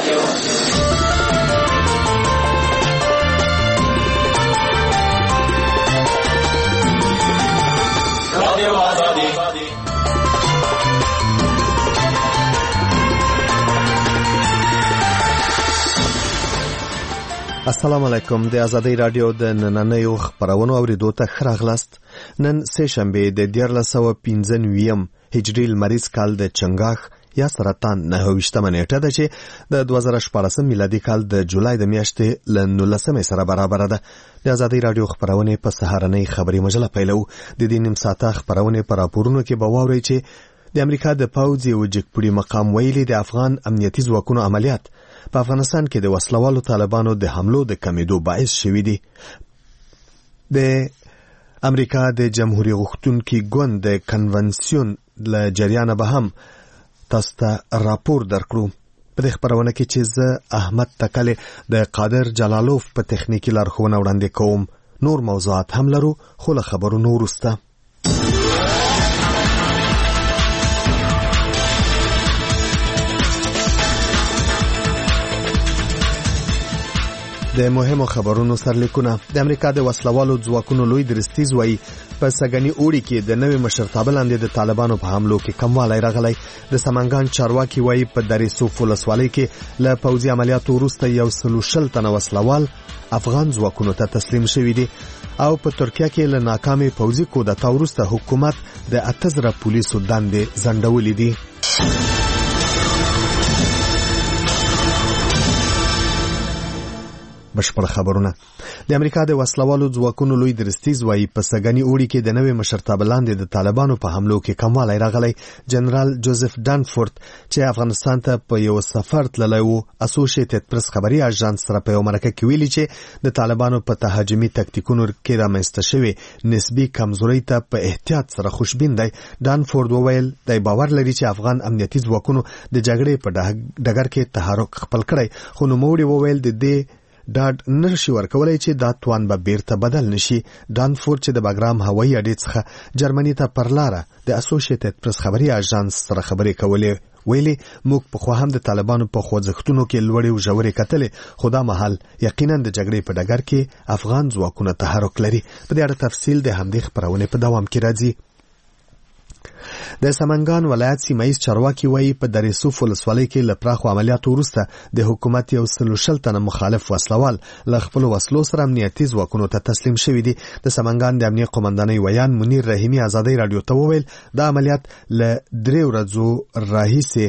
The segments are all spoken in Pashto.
السلام علیکم. د ازادۍ رادیو د نننیو خبرونو اوریدو ته ښه راغلاست. نن سه شنبه د 1495 هجري لمریز کال د چنګاښ یا سرطان 29مه نیټه ده چې د 2014 میلادي کال د جولای د میاشتې له 19 سره برابر ده. د ازادۍ رادیو خبرونه په سهارنۍ خبري مجله پیلو. د دې نیم ساعته خبرونه پر راپورونو کې به واورئ چې د امریکا د پوځ یو جګپړي مقام ویلي د افغان امنیتي ځواکونو عملیات په افغانستان کې د وسلوالو طالبانو د حملو د کمیدو باعث شوي دي. د امریکا د جمهوریت غوښتونکي ګوند د کنونسیون له جریانه به هم تاسو ته راپور درکړو. په دې خبرونه کې چې زه احمد تکلې د قادر جلالوف په تخنیکی لارښوونه وړاندې کوم. نور موضوعات هم لرو خو له خبرونو وروسته. د مهمو خبرونو سرلیکونه. د امریکا د وسلوالو ځواکونو لوی درستیز وایي په سګنی اوړي کې د نوې مشرتابه لاندې د طالبانو په حملو کې کموالی راغلی. د سمنګان چارواکي وایي په دریسوف ولسوالۍ کې له پوځي عملیاتو وروسته 140 تنه وسلوال افغان ځواکونو ته تسلیم شوي دي. او په ترکیه کې له ناکامې پوځي کودتا وروسته حکومت د 8000 پولیسو دندې ځنډولې دي. بشپړ خبرونه. د امریکا د وسلوالو ځواکونو لوی درستیز وایي په سګنی اوړي کې د نوې مشرتابه لاندې د طالبانو په حملو کې کموالی راغلی. جنرال جوزف دانفورد چې افغانستان ته په یو سفر تللی و، اسوسییټډ پریس خبري اژانس سره په یو مرکه کې ویلي چې د طالبانو په تهاجمي تکتیکونو کې رامنځته شوې نسبي کمزوري ته په احتیاط سره خوشبین دی. دانفورد وویل دی باور لري چې افغان امنیتي ځواکونو د جګړې په ډګر کې تحرک خپل کړی، خو نوموړي وویل د دې ډاډ نشي ورکولای چې دا توان به بیرته بدل نشي. دانفورد چې د باګرام هوایي اډې څخه جرمني ته پر لاره د اسوسییټډ پریس خبري اژانس سره خبرې کولې ویلي موږ په خو هم د طالبانو په خوځښتونو کې لوړې او ژورې کتلې، خو دا مهال یقینا د جګړې په ډګر کې افغان ځواکونه تحرک لري. په دې اړه تفصیل د همدې خبرونه په دوام کې راځي. د سمنګان ولایت سیمایي چارواکي وایي په دریسوف ولسوالۍ کې له پراخو عملیاتو وروسته د حکومت 140 تنه مخالف وسلوال له خپل وسلو سره امنیتي ځواکونو ته تسلیم شوي دي. د سمنګان د امنیت قومندانۍ ویان منیر رحیمي ازادۍ رادیو ته وویل دا عملیات له 3 ورځو راهیسې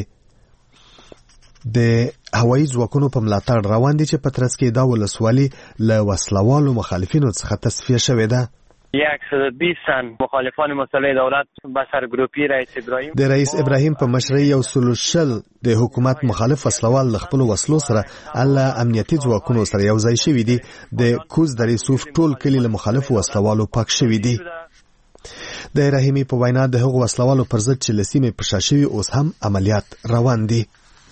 د هوایي ځواکونو په ملاتړ روان دي چې په ترڅ کې دا ولسوالي له وسلوالو مخالفینو څخه تصفیه شوې ده. 120 تن مخالفان مسلح دولت به سرگروپی د رئیس ابراهیم په مشرۍ 140 د حکومت مخالف وسلوال له خپل وسلو سره الله امنیتي ځواکونو سره یو ځای شوي دي. د کوز دریسوف ټول کلی له مخالف وسلوالو پاک شوي دي. د رحیمي په وینا د هغو وسلوالو پر ضد چې لسیمه په شاشوي اوس هم عملیات روان دي.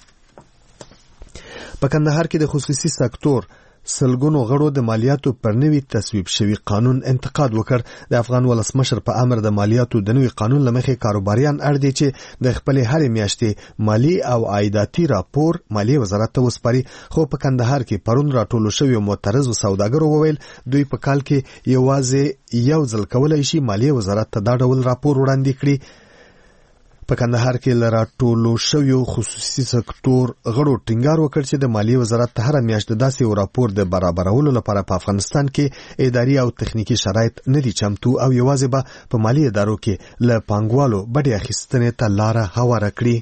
په کندهار کې د خصوصي سکتور سلګونو غړو د مالیاتو پر نوي تصویب شوی قانون انتقاد وکړ. د افغان ولسمشر په امر د مالیاتو د نوي قانون لمخې کاروباریان اړ دي چې د خپل هرې میاشتې مالی او عایداتي راپور مالی وزارت ته وسپاري. خو په کندهار کې پرون راټولو شوی معترضو سوداګرو وویل دوی په کال کې یوازې یو ځل کولای شي مالی وزارت ته دا ډول راپور وړاندې کړي. په کندهار کې لرا ټولو شویو خصوصي سکتور غړو ټینګار وکړ چې د مالی وزارت ته هر میاشت داسې یو راپور د برابرولو لپاره په افغانستان کې اداري او تخنیکی شرایط نه دي چمتو او یوازې به په مالی ادارو کې له پانګوالو بډې اخیستنې ته لاره هواره کړي.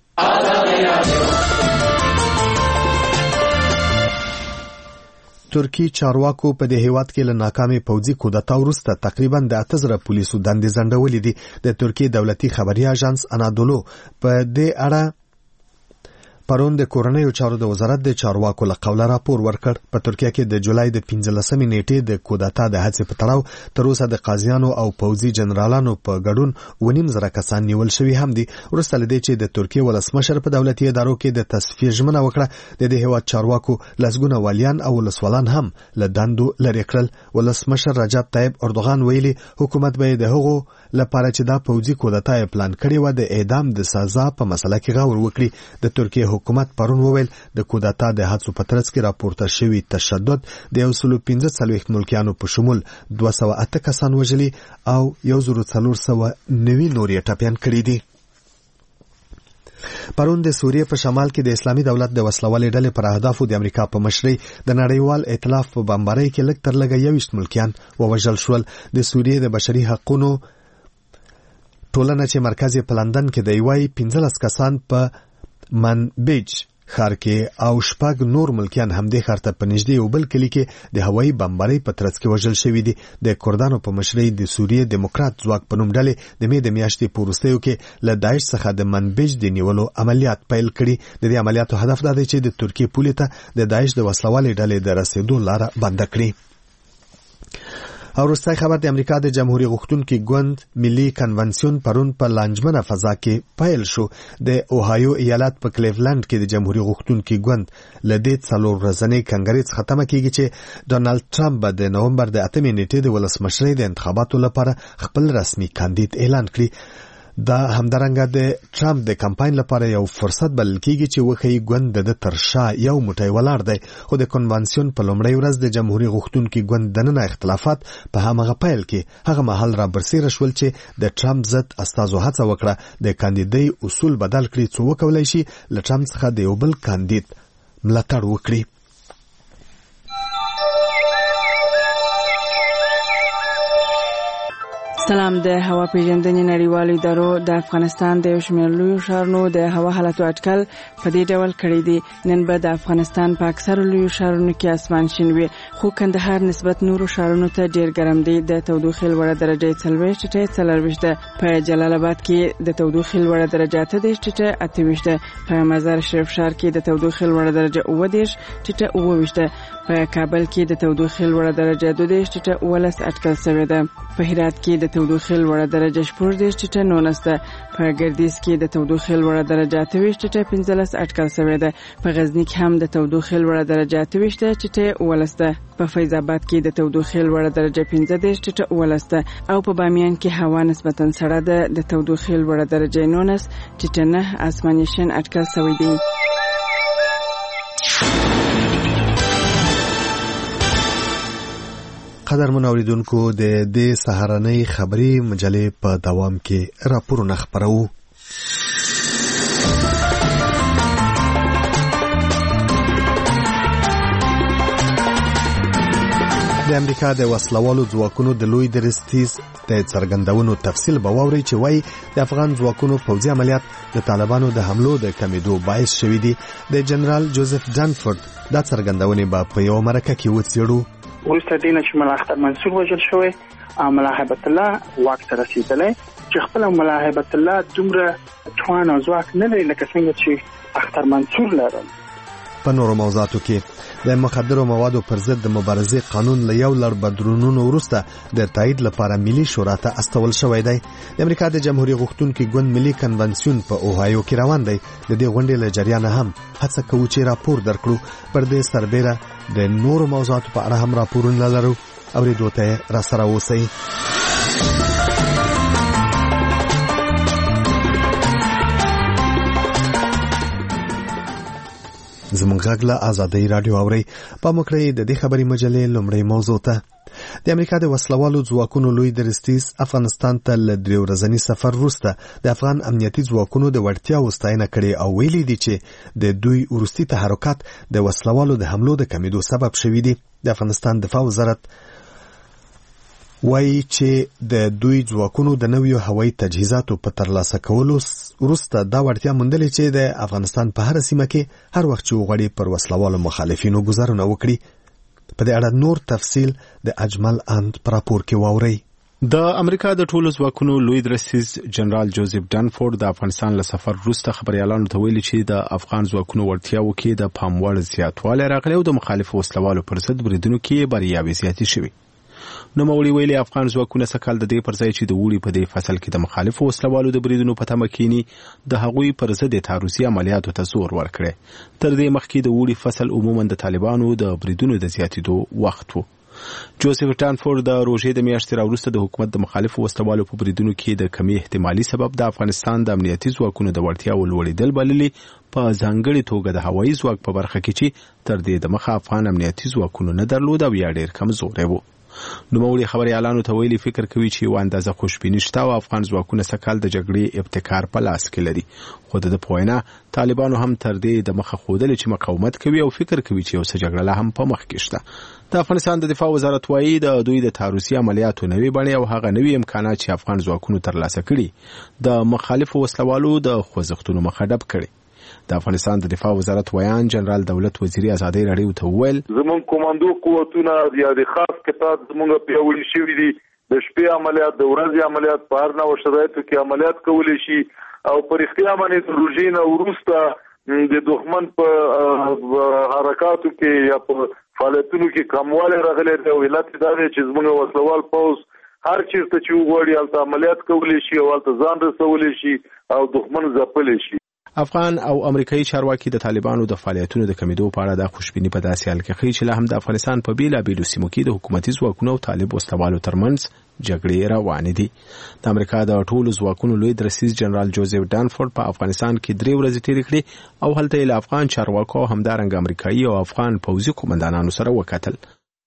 ترکی چارواکو په دې هیواد کې له ناکامې پوځي کودتا وروسته تقریبا د 8000 پولیسو دندې ځنډولې دي. د ترکی دولتي خبري اژانس انادولو په دې اړه پرون د کورنیو چارو د وزارت د چارواکو له قوله راپور ورکړ. په ترکیه کې د جولای د 15 نیټې د کودتا د هڅې په تړاو تر اوسه د قاضیانو او پوځي جنرالانو په ګډون 2.5 کسان نیول شوي هم دي. وروسته له دې چې د ترکیه ولسمشر په دولتي ادارو کې د تصفیه ژمنه وکړه، د دې هیواد چارواکو لسګونه والیان او ولسوالان هم له دندو لرې کړل. ولسمشر رجب طیب اردوغان ویلي حکومت به د هغو لپاره چې دا پوځي کودتا یې پلان کړی و د اعدام د سزا په مسله کې غور وکړي. د ترکیه حکومت پرون وویل د کودتا د هڅو په ترڅ کې راپورته شوی تشدد د 115 ملکیانو په شمول 208 کسان وژلي او 1490 نور یې ټپیان کړي دي. پرون د سوریې په شمال کې د اسلامي دولت د وسلوالې ډلې پر اهدافو د امریکا په مشرۍ د نړیوال ائتلاف په بمبارۍ کې لږ تر لږه 21 ملکیان ووژل شول. د سوریې د بشري حقوقو ټولنه چې مرکز یې په لندن کې دی وايي 15 کسان په منبج ښار کې او 6 نور ملکیان همدې ښار ته په نږدې یو بل کلي کې د هوایي بمبارۍ په ترڅ کې وژل شوي دي. د کردانو په مشرۍ د سوریې دیموکرات ځواک په نوم ډلې د مې د میاشتې په وروستیو کې له داعش څخه د منبج د نیولو عملیات پیل کړي. د دې عملیاتو هدف دا دی چې د ترکیې پولې ته د داعش د وسلوالې ډلې د رسیدو لاره بنده کړي. او وروستی خبر د امریکا د جمهوریت غوښتونکي ګوند ملي کنونسیون پرون په لانجمنه فضا کې پیل شو. د اوهایو ایالت په کلیولند کې د جمهوریت غوښتونکي ګوند لدې 4 ورځنۍ کنګرې څخه تمه کیږي چې ډونالد ټرمپ به د نومبر د 8 نیټې د ولسمشرۍ د انتخاباتو لپاره خپل رسمي کاندید اعلان کړي. دا همدارنګه د ټرمپ د کمپاین لپاره یو فرصت بلل کیږي چې وخی ګوند د تر شا یو موټی ولاړ دی. خو د کنونسیون په لومړۍ ورځ د جمهوریت غوښتونکي ګوند دننه اختلافات په همغه پیل کې هغه مهال را برسېره شول چې د ټرمپ ضد استازو هڅه وکړه د کاندیدۍ اصول بدل کړي څو وکولای شي له ټرمپ څخه د یو بل کاندید ملاتړ وکړي. سلام. د هوا پیژندنې نړیوالو ادارو د افغانستان د شمال لوی ښارونو د هوا حالتو اټکل په دې ډول کړی دی. نن به د افغانستان په اکثر لوی ښارونو کې اسمان شین وي، خو کندهار نسبت نورو ښارونو ته ډیر ګرم دی. د تودوخې لوړه درجه 40 ده. په جلال آباد کې د تودوخې لوړه درجه 28 ده. په مزار شریف ښار کې د تودوخې لوړه درجه 29 ده. په کابل کې د تودوخې لوړه درجه 22 اټکل شوې ده. په هرات کې د تودوخې لوړه درجه 19 ده. په ګردیز کې د تودوخې لوړه درجه 15 اټکل شوې ده. په غزنی کې هم د تودوخې لوړه درجه 28 ده. په فیض آباد کې د تودوخې لوړه درجه 15 ده. او په بامیان کې هوا نسبتا سړه ده. د تودوخې لوړه درجه 19 اسماني شین اټکل شوی دی. قدرمن اوریدونکو د دې سهارنۍ خبري مجلې په دوام کې راپورونه خبرو. د امریکا د وسلوالو ځواکونو د لوی درستیز د څرګندونو تفصیل به واوري چې وایي د افغان ځواکونو پوځي عملیات د طالبانو د حملو د کمیدو باعث شوي دي. د جنرال جوزف ډانفورد دا څرګندونې به په یو مرکه کې وڅېړو. وروسته دینه چې ملا اختر منصور وژل شوی، ملا هیبت الله واک ته رسیدلی چې خپل ملا هیبت الله دومره توان او ځواک نه لري لکه څنګه چې اختر منصور لرل. په نورو موضوعاتو کې د مخدرو موادو پر ضد د مبارزې قانون له یو لړ بدلونونو وروسته د تایید لپاره ملي شورا ته استول شوی دی. د امریکا د جمهوریت غوښتونکي ګوند ملي کنونسیون په اوهایو کې روان دی. د دې غونډې له جریانه هم هڅه کوو چې راپور درکړو. پر دې سربیره د نورو موضوعاتو په اړه هم راپورونه لرو. اوریدو ته را سره اوسئ. زمونږ غږ له آزادۍ رادیو اورئ. په مکړې د دې خبري مجلې لومړی موضوع ته. د امریکا د وسلوالو ځواکونو لوی درستیز افغانستان ته له 3 ورځني سفر وروسته د افغان امنیتي ځواکونو د وړتیاوو ستاینه کړې او ویلي دي چې د دوی وروستي تحرکات د وسلوالو د حملو د کمیدو سبب شوي دي. د افغانستان دفاع وزارت وایي چې د دوی ځواکونو د نویو هوایي تجهیزاتو په ترلاسه کولو وروسته دا وړتیا موندلې چې د افغانستان په هر سیمه کې هر وخت چې وغواړي پر وسلوالو مخالفینو ګزارونه وکړي. په دې اړه نور تفصیل د اجمل اند پر راپور کې واورئ. د امریکا د ټولو ځواکونو لوی درستیز جنرال جوزف ډانفورد د افغانستان له سفر وروسته خبريالانو ته ویلي چې د افغان ځواکونو وړتیاو کې د پام وړ زیاتوالی راغلی او د مخالفو وسلوالو پر ضد بریدونو کې بریاوې زیاتې شوې. نو مولي ویلي افغان ځواکونه سکهال د دې پر ځای چې د وړي په دې فصل کې د مخالفو وسلوالو د بریدونو په تمه کینی د هغوی پر ضد تعرضي عملیاتو ته زور ورکړي. تر دې مخکې د وړي فصل عموما د طالبانو د بریدونو د زیاتېدو وخت وو. جوزف ډانفورد د روژې د میاشتې راوروسته د حکومت د مخالفو وسلوالو په بریدونو کې د کمی احتمالي سبب د افغانستان د امنیتي ځواکونو د وړتیاو لوړېدل بللي، په ځانګړې توګه د هوایي ځواک په برخه کې چې تر دې د مخه افغان امنیتي ځواکونو نه درلود او یا ډېر کمزوری و. نوموړي خبريالانو ته ویلي فکر کوي چې یو اندازه خوشبیني شته او افغان ځواکونه سکهال د جګړې ابتکار په لاس کې لري، خو د په وینا طالبانو هم تر دې د مخه ښودلې چې مقاومت کوي او فکر کوي چې یو څه جګړه لا هم په مخ کې شته. د افغانستان د دفاع وزارت وایي د دوی د تعرضي عملیاتو نوې بڼې او هغه نوې امکانات چې افغان ځواکونو ترلاسه کړي د مخالفو وسلوالو د خوځښتونو مخه ډب کړي. د افغانستان د دفاع وزارت ویان جنرال دولت وزیری ازادي راډیو ته وویل زمون کوماندو قوتونه د خاص کتاب زمونږ پیاوړي شوي دي، د شپې عملیات، د ورځې عملیات، په هر نوع شرایطو کې عملیات کولی شي او پر اختیار باندې د روژې نه وروسته د دښمن په حرکاتو کې یا په فعالیتونو کې کموالی راغلی دی او علت دا دی چې زمونږ وسلوال پوځ هر چیرته چې وغواړي هلته عملیات کولی شي او هلته ځان رسولی شي او دښمن ځپلی شي. افغان او امریکایي چارواکي د طالبانو د فعالیتونو د کمیدو په اړه د خوشبیني په داسې حال کې ښیي چې لا هم د افغانستان په بیلابیلو سیمو کې د حکومتي ځواکونو او طالب وسلوالو ترمنځ جګړې روانې دي. د امریکا د ټولو ځواکونو لوی درسیز جنرال جوزف ډانفورد په افغانستان کې 3 ورځې تېرې کړې او هلته یې له افغان چارواکو همدارنګه امریکایي او افغان پوځي قومندانانو سره وکتل.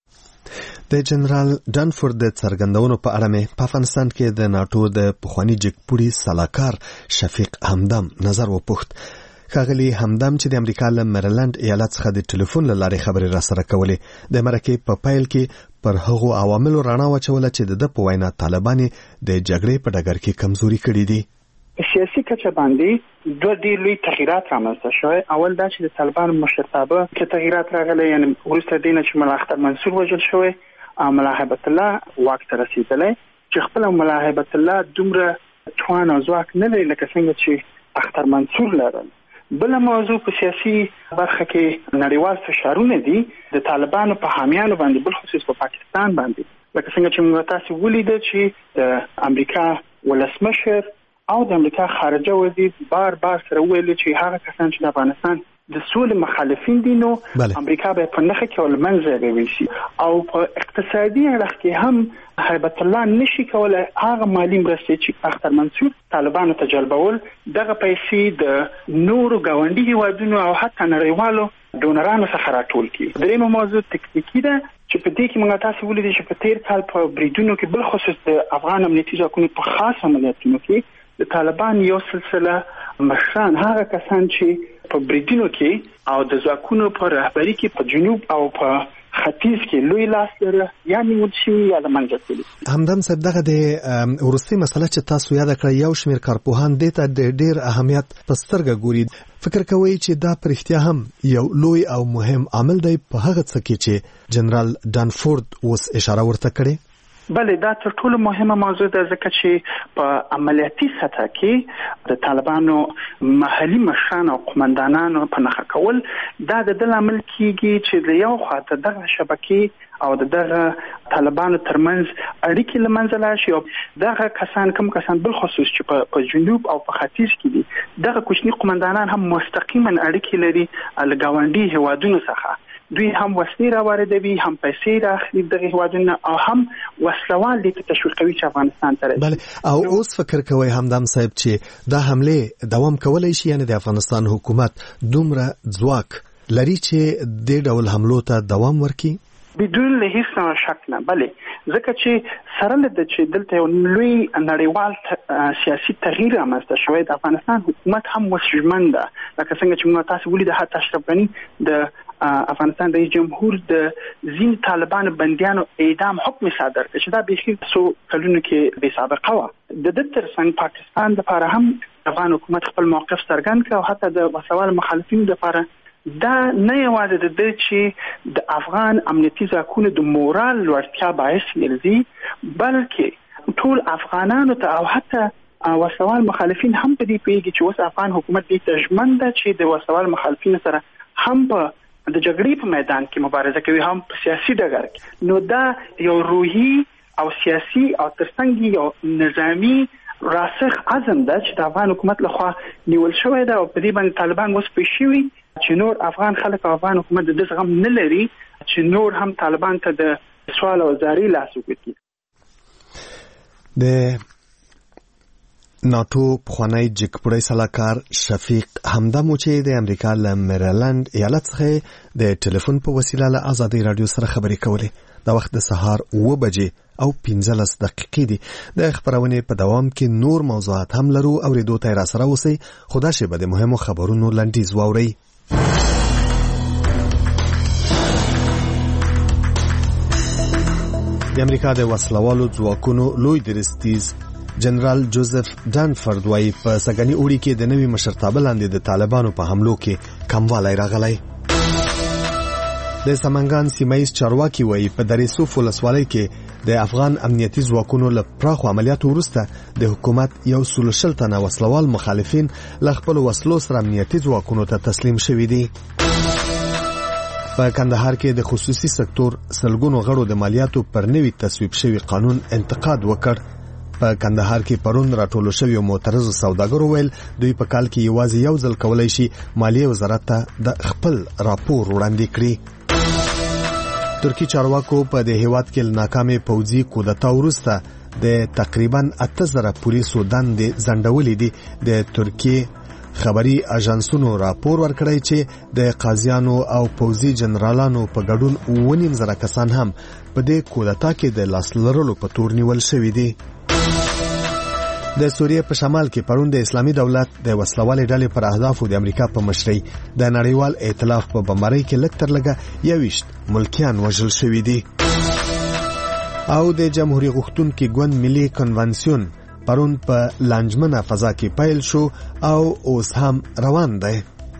د جنرال ډانفورد د څرګندونو په اړه مې په افغانستان کې د ناتو د پخوانی جګپوړي سلاکار شفیق همدم نظر وپوښت. ښاغلي همدم چې د امریکا له میریلند ایالت څخه د ټلیفون له لارې خبرې راسره کولې، د مرکې په پیل کې پر هغو عواملو رڼا واچوله چې د په وینا طالبان د جګړې په ډګر کې کمزوري کړي دي. سیاسي کچه باندې دوه ډېر لوی تغیرات رامنځته شوي. اول دا چې د طالبانو مشرتابه کې تغیرات راغلي، یعنی وروسته دینه چې ملا اختر منصور وژل شوی، ملا هیبت الله واک ته رسیدلی چې خپل ملا هیبت الله دومره توان او ځواک نه لري لکه څنګه چې اختر منصور لرل. بل موضوع په سیاسي برخه کې نړیوال فشارونه دي د طالبانو په حامیانو باندې، بل خصوص په پاکستان باندې، لکه څنګه چې موږ تاسو ولیدل چې د امریکا ولسمشر او د امریکا خارجه وزیر بار سره ویل چې هغه کسان چې د افغانستان د سولې مخالفین دي نو امریکا به په نخښه کې ولمنځه وویسي او په اقتصادي اړخ کې هم هیبت الله نشي کولای هغه مالی مرستې چې اختر منصور طالبانو ته جلبول دغه پیسې د نورو ګاونډي هیوادونو او حتی نړیوالو ډونرانو څخه راټول کړي. درېیمه موضوع تکنیکي ده چې په دې کې موږ تاسو ولیدل چې په تیر کال په بریدونو کې بل خصوص د افغان امنیتي ځواکونو په خاص عملیاتونو کې د طالبان یو سلسله مشران هغه کسان چې په بریدونو کې او د ځواکونو په رهبری کې په جنوب او په ختیځ کې لوی لاس لري یا نیول شي یا د منځ کېږي. همدم صاحب دغه د ورستي مسله چې تاسو یاد کړی یو شمېر کارپوهان دې ته د ډېر اهمیت په سترګه ګوري، فکر کوي چې دا پر اختیا هم یو لوی او مهم عامل دی په هغه څه کې چې جنرال ډانفورد اوس اشاره ورته کړې. بله دا تر ټولو مهمه موضوع ده ځکه چې په عملیاتي سطح کې د طالبانو محلي مشران او قومندانانو په نښه کول دا د دې لامل کیږي چې د یو خاطر دغه شبکې او دغه طالبانو ترمنځ اړیکې لمنځه لاړ شي او دغه کسان بل خصوص چې په جنوب او په ختیځ کې دي دغه کوچني قومندانان هم مستقیما اړیکې لري له ګاونډي هیوادونو څخه. دوی هم وسلې راوړي هم پیسې راخلي دغه هیوادونو او هم وسلوال دي ته تشویقوي چې افغانستان ته بله او اوس فکر کوي همدم صاحب چې دا حمله دوام کولای شي، یعنی د افغانستان حکومت دومره ځواک لري چې د ډول حملو ته دوام ورکړي؟ بدون له هیڅ شک نه. بله ځکه چې سره له چې دلته یو لوی نړیوال سیاسي تغییر رامنځته شوی، د افغانستان حکومت هم وسژمن ده لکه څنګه چې موږ تاسو ولیدل حتی اشرف غني د افغانستان رئیس جمهور د ځین طالبانو بندیانو اعدام حکم صادر کړ چې دا به څو کلونو کې بې سابقه و. د دې ترڅنګ پاکستان لپاره هم افغان حکومت خپل موقف څرګند کړ او حتی د وسوال مخالفینو لپاره دا نه یوازې د دې چې د افغان امنیتي ځواکونو د مورال لوړتیا باعث ګرځي بلکې ټول افغانانو ته او حتی وسوال مخالفین هم په دې پیږي چې اوس افغان حکومت دې ته ژمن ده چې د وسوال مخالفینو سره هم په د جګړې په میدان کې مبارزه کوي هم په سیاسي ډګر کې. نو دا یو روحي او سیاسي او ترڅنګ یو نظامی راسخ عزم ده چې د افغان حکومت لخوا نیول شوی ده او په دې باندې طالبان اوس پېښوي چې نور افغان خلک او افغان حکومت د دې غم نه لري چې نور هم طالبان ته د سوال او زاری لاس وکړي. د ناتو پخوانی جګپړی سلاکار شفیق همدمو چې د امریکا له میریلند ایالت څخه د ټلیفون په وسیله له آزادۍ رادیو سره خبرې کولې. د وخت د سهار 9 بجې او 15 دقیقې دي. د خبرونې په دوام کې نور موضوعات هم لرو، اوریدو ته را سره اوسئ. خدا شي به د مهمو خبرونو لنډیز واورئ. د امریکا د وسلوالو ځواکونو لوی درستیز جنرال جوزف ډانفورد وايي په سګنی اوړي کې د نوي مشرتابه لاندې د طالبانو په حملو کې کموالی راغلی. د سمنګان سیمایي چارواکي وايي په دریسوف ولسوالۍ کې د افغان امنیتي ځواکونو له پراخو عملیاتو وروسته د حکومت 140 تنه وسلوال مخالفین له خپل وسلو سره امنیتي ځواکونو ته تسلیم شوي دي. په کندهار کې د خصوصي سکتور سلګونو غړو د مالیاتو پر نوي تصویب شوی قانون انتقاد وکړ. په کندهار کې پرون راټولو شوی معترض سوداګرو ویل دوی په کال کې یوازې یو ځل کولای شي مالیه وزارت ته د خپل راپور وړاندې کړي. ترکی چارواکو په د هیواد کې ناکامه پوځي کودتا وروسته د تقریبا 8000 پولیسو دندې ځنډولې دي. د ترکی خبري اژانسونو راپور ورکړی چې د قاضیانو او پوځي جنرالانو په ګډون 9,000 کسان هم په دې کودتا کې د لاس لرلو په تور نیول شوي دي. د سوریه په شمال کې پرون د اسلامي دولت د وسلوالې ډلې پر اهدافو د امریکا په مشرۍ د نړیوال ائتلاف په بمبارۍ کې لږ تر لږه 21 ملکیان وژل شوي دي. او د جمهوریت غوښتونکي ګوند ملي کنونسیون پرون په لانجمنه فضا کې پیل شو او اوس هم روان دی.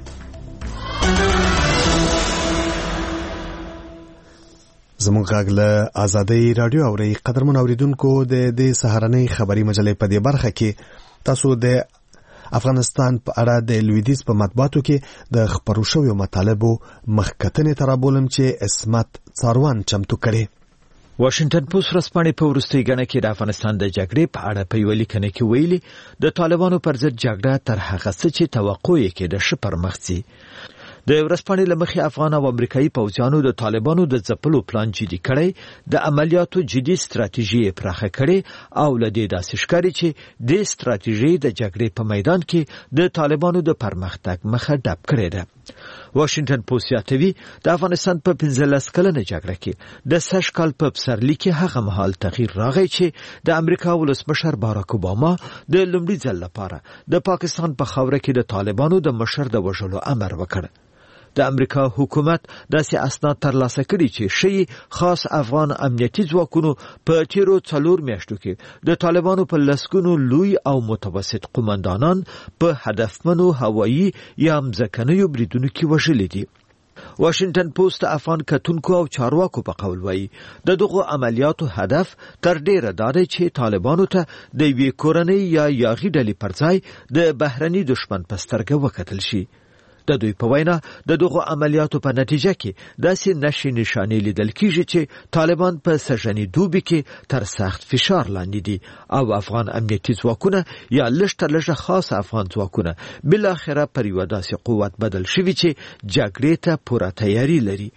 زموږ غږ له آزادۍ رادیو اوري. قدرمن اوریدونکو د دې سهارنۍ خبري مجلې په دې برخه کې تاسو د افغانستان په اړه د لویدیز په مطبوعاتو کې د خبرو شویو مطالبو مخکتنې ترابولم چې اسمت څاروان چمتو کړي. واشنگټن پوسټ ورځپاڼې په وروستۍ ګڼه کې د افغانستان د جګړې په اړه په یوه لیکنه کې ویلي د طالبانو پر ضد جګړه تر هغه څه چې توقع یې کېده ښه پرمخ ځي. د ورځپاڼې له مخې افغان او امریکایي پوځیانو د طالبانو د ځپلو پلان جدي کړی، د عملیاتو جدي ستراتیژي پراخه کړې او له دې داسې ښکاري چې د ستراتیژي د جګړې په میدان کې د طالبانو د پرمختګ مخه ډب کړې ده. واشنگټن پوسټ یادوي د افغانستان په 15 کلنه جګړه کې د سږ کال په پسرلي کې هغه مهال تغییر راغی چې د امریکا ولسمشر باراک اوباما د لومړي ځل لپاره د پاکستان په خاوره کې د طالبانو د مشر د وژلو امر وکړ. د امریکا حکومت داسې اسناد ترلاسه کړي چې شي خاص افغان امنیتي ځواکونو په تیرو 4 میاشتو کې د طالبانو په لسګونو لوی او متوسط قومندانان په هدفمنو هوایي یا مځکنیو بریدونو کې وژلي دي. واشنگټن پوسټ افغان کتونکو او چارواکو په قول وایي د دغو عملیاتو هدف تر ډیره دا دی چې طالبانو ته د یوې کورنۍ یا یاغي ډلې پر ځای د بهرني دشمن په سترګه وکتل شي. د دوی په وینا د دغو عملیاتو په نتیجه کې داسې نشي نشانې لیدل کیږي چې طالبان په سژنې دوبي کې تر سخت فشار لاندې دي او افغان امنیتي ځواکونه یا لږ تر لږه خاص افغان ځواکونه بل اخره پر یو داسې قوت بدل شوي چې جګړې ته پوره تیاری لري.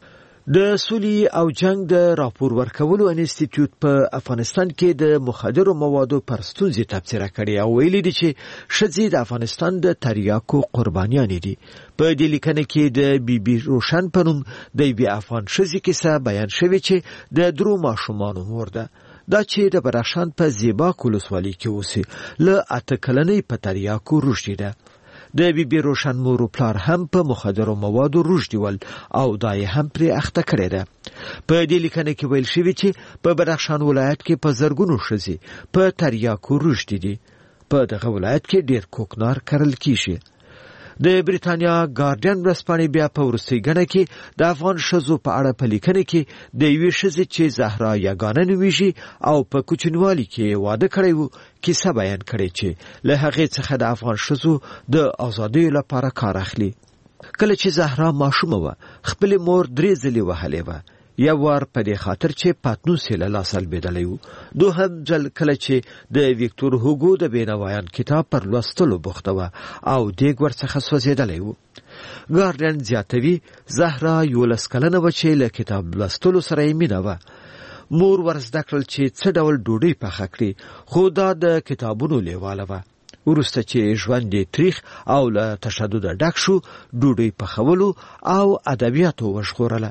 د سولې او جنگ د راپور ورکولو انسټیټیوټ په افغانستان کې د مخدرو موادو پر ستونزې تبصره کړې او ویلي دي چې ښځې د افغانستان د تریاکو قربانیانې دي. په دې لیکنه کې د بی بی روشن په نوم د یوې افغان ښځې کیسه بیان شوې چې د 3 ماشومانو مور ده. دا چې د بدخشان په زیباک ولسوالۍ کې اوسي له 8 کلنۍ په تریاکو روږدې ده. د بی بی روشن مور او پلار هم په مخدرو موادو روږدي ول او دا یې هم پرې اخته کړې ده. په دې لیکنه کې ویل شوي چې په بدخشان ولایت کې په زرګونو ښځې په تریاکو روږدي دي. په دغه ولایت کې ډېر کوکنار کرل کیږي. د بریتانیا ګارډین ورځپاڼې بیا په وروستۍ ګڼه کې د افغان ښځو په اړه په لیکنه کې د یوې ښځې چې زهرا یګانه نومیږي او په کوچنیوالي کې واده کړی و کیسه بیان کړې چې له هغې څخه د افغان ښځو د ازادۍ لپاره کار اخلي. کله چې زهرا ماشومه وه خپلې مور 3 ځلې وهلې وه. یو وار په دې خاطر چې پاتنوس یې له لاسه لوېدلی و. دوهم ځل کله چې د ویکتور هوګو د بېنوایان کتاب پر لوستلو بوخته وه او دیګ ورڅخه سوځېدلی و. ګارډین زیاتوي زهرا 11 کلنه وه چې له کتاب لوستلو سره یې مینه وه. مور ورزده کړل چې څه ډول ډوډۍ پخه کړي، خو دا د کتابونو لیواله وه. وروسته چې ژوند یې تریخ او له تشدده ډک شو، ډوډۍ پخولو او ادبیاتو وژغورله.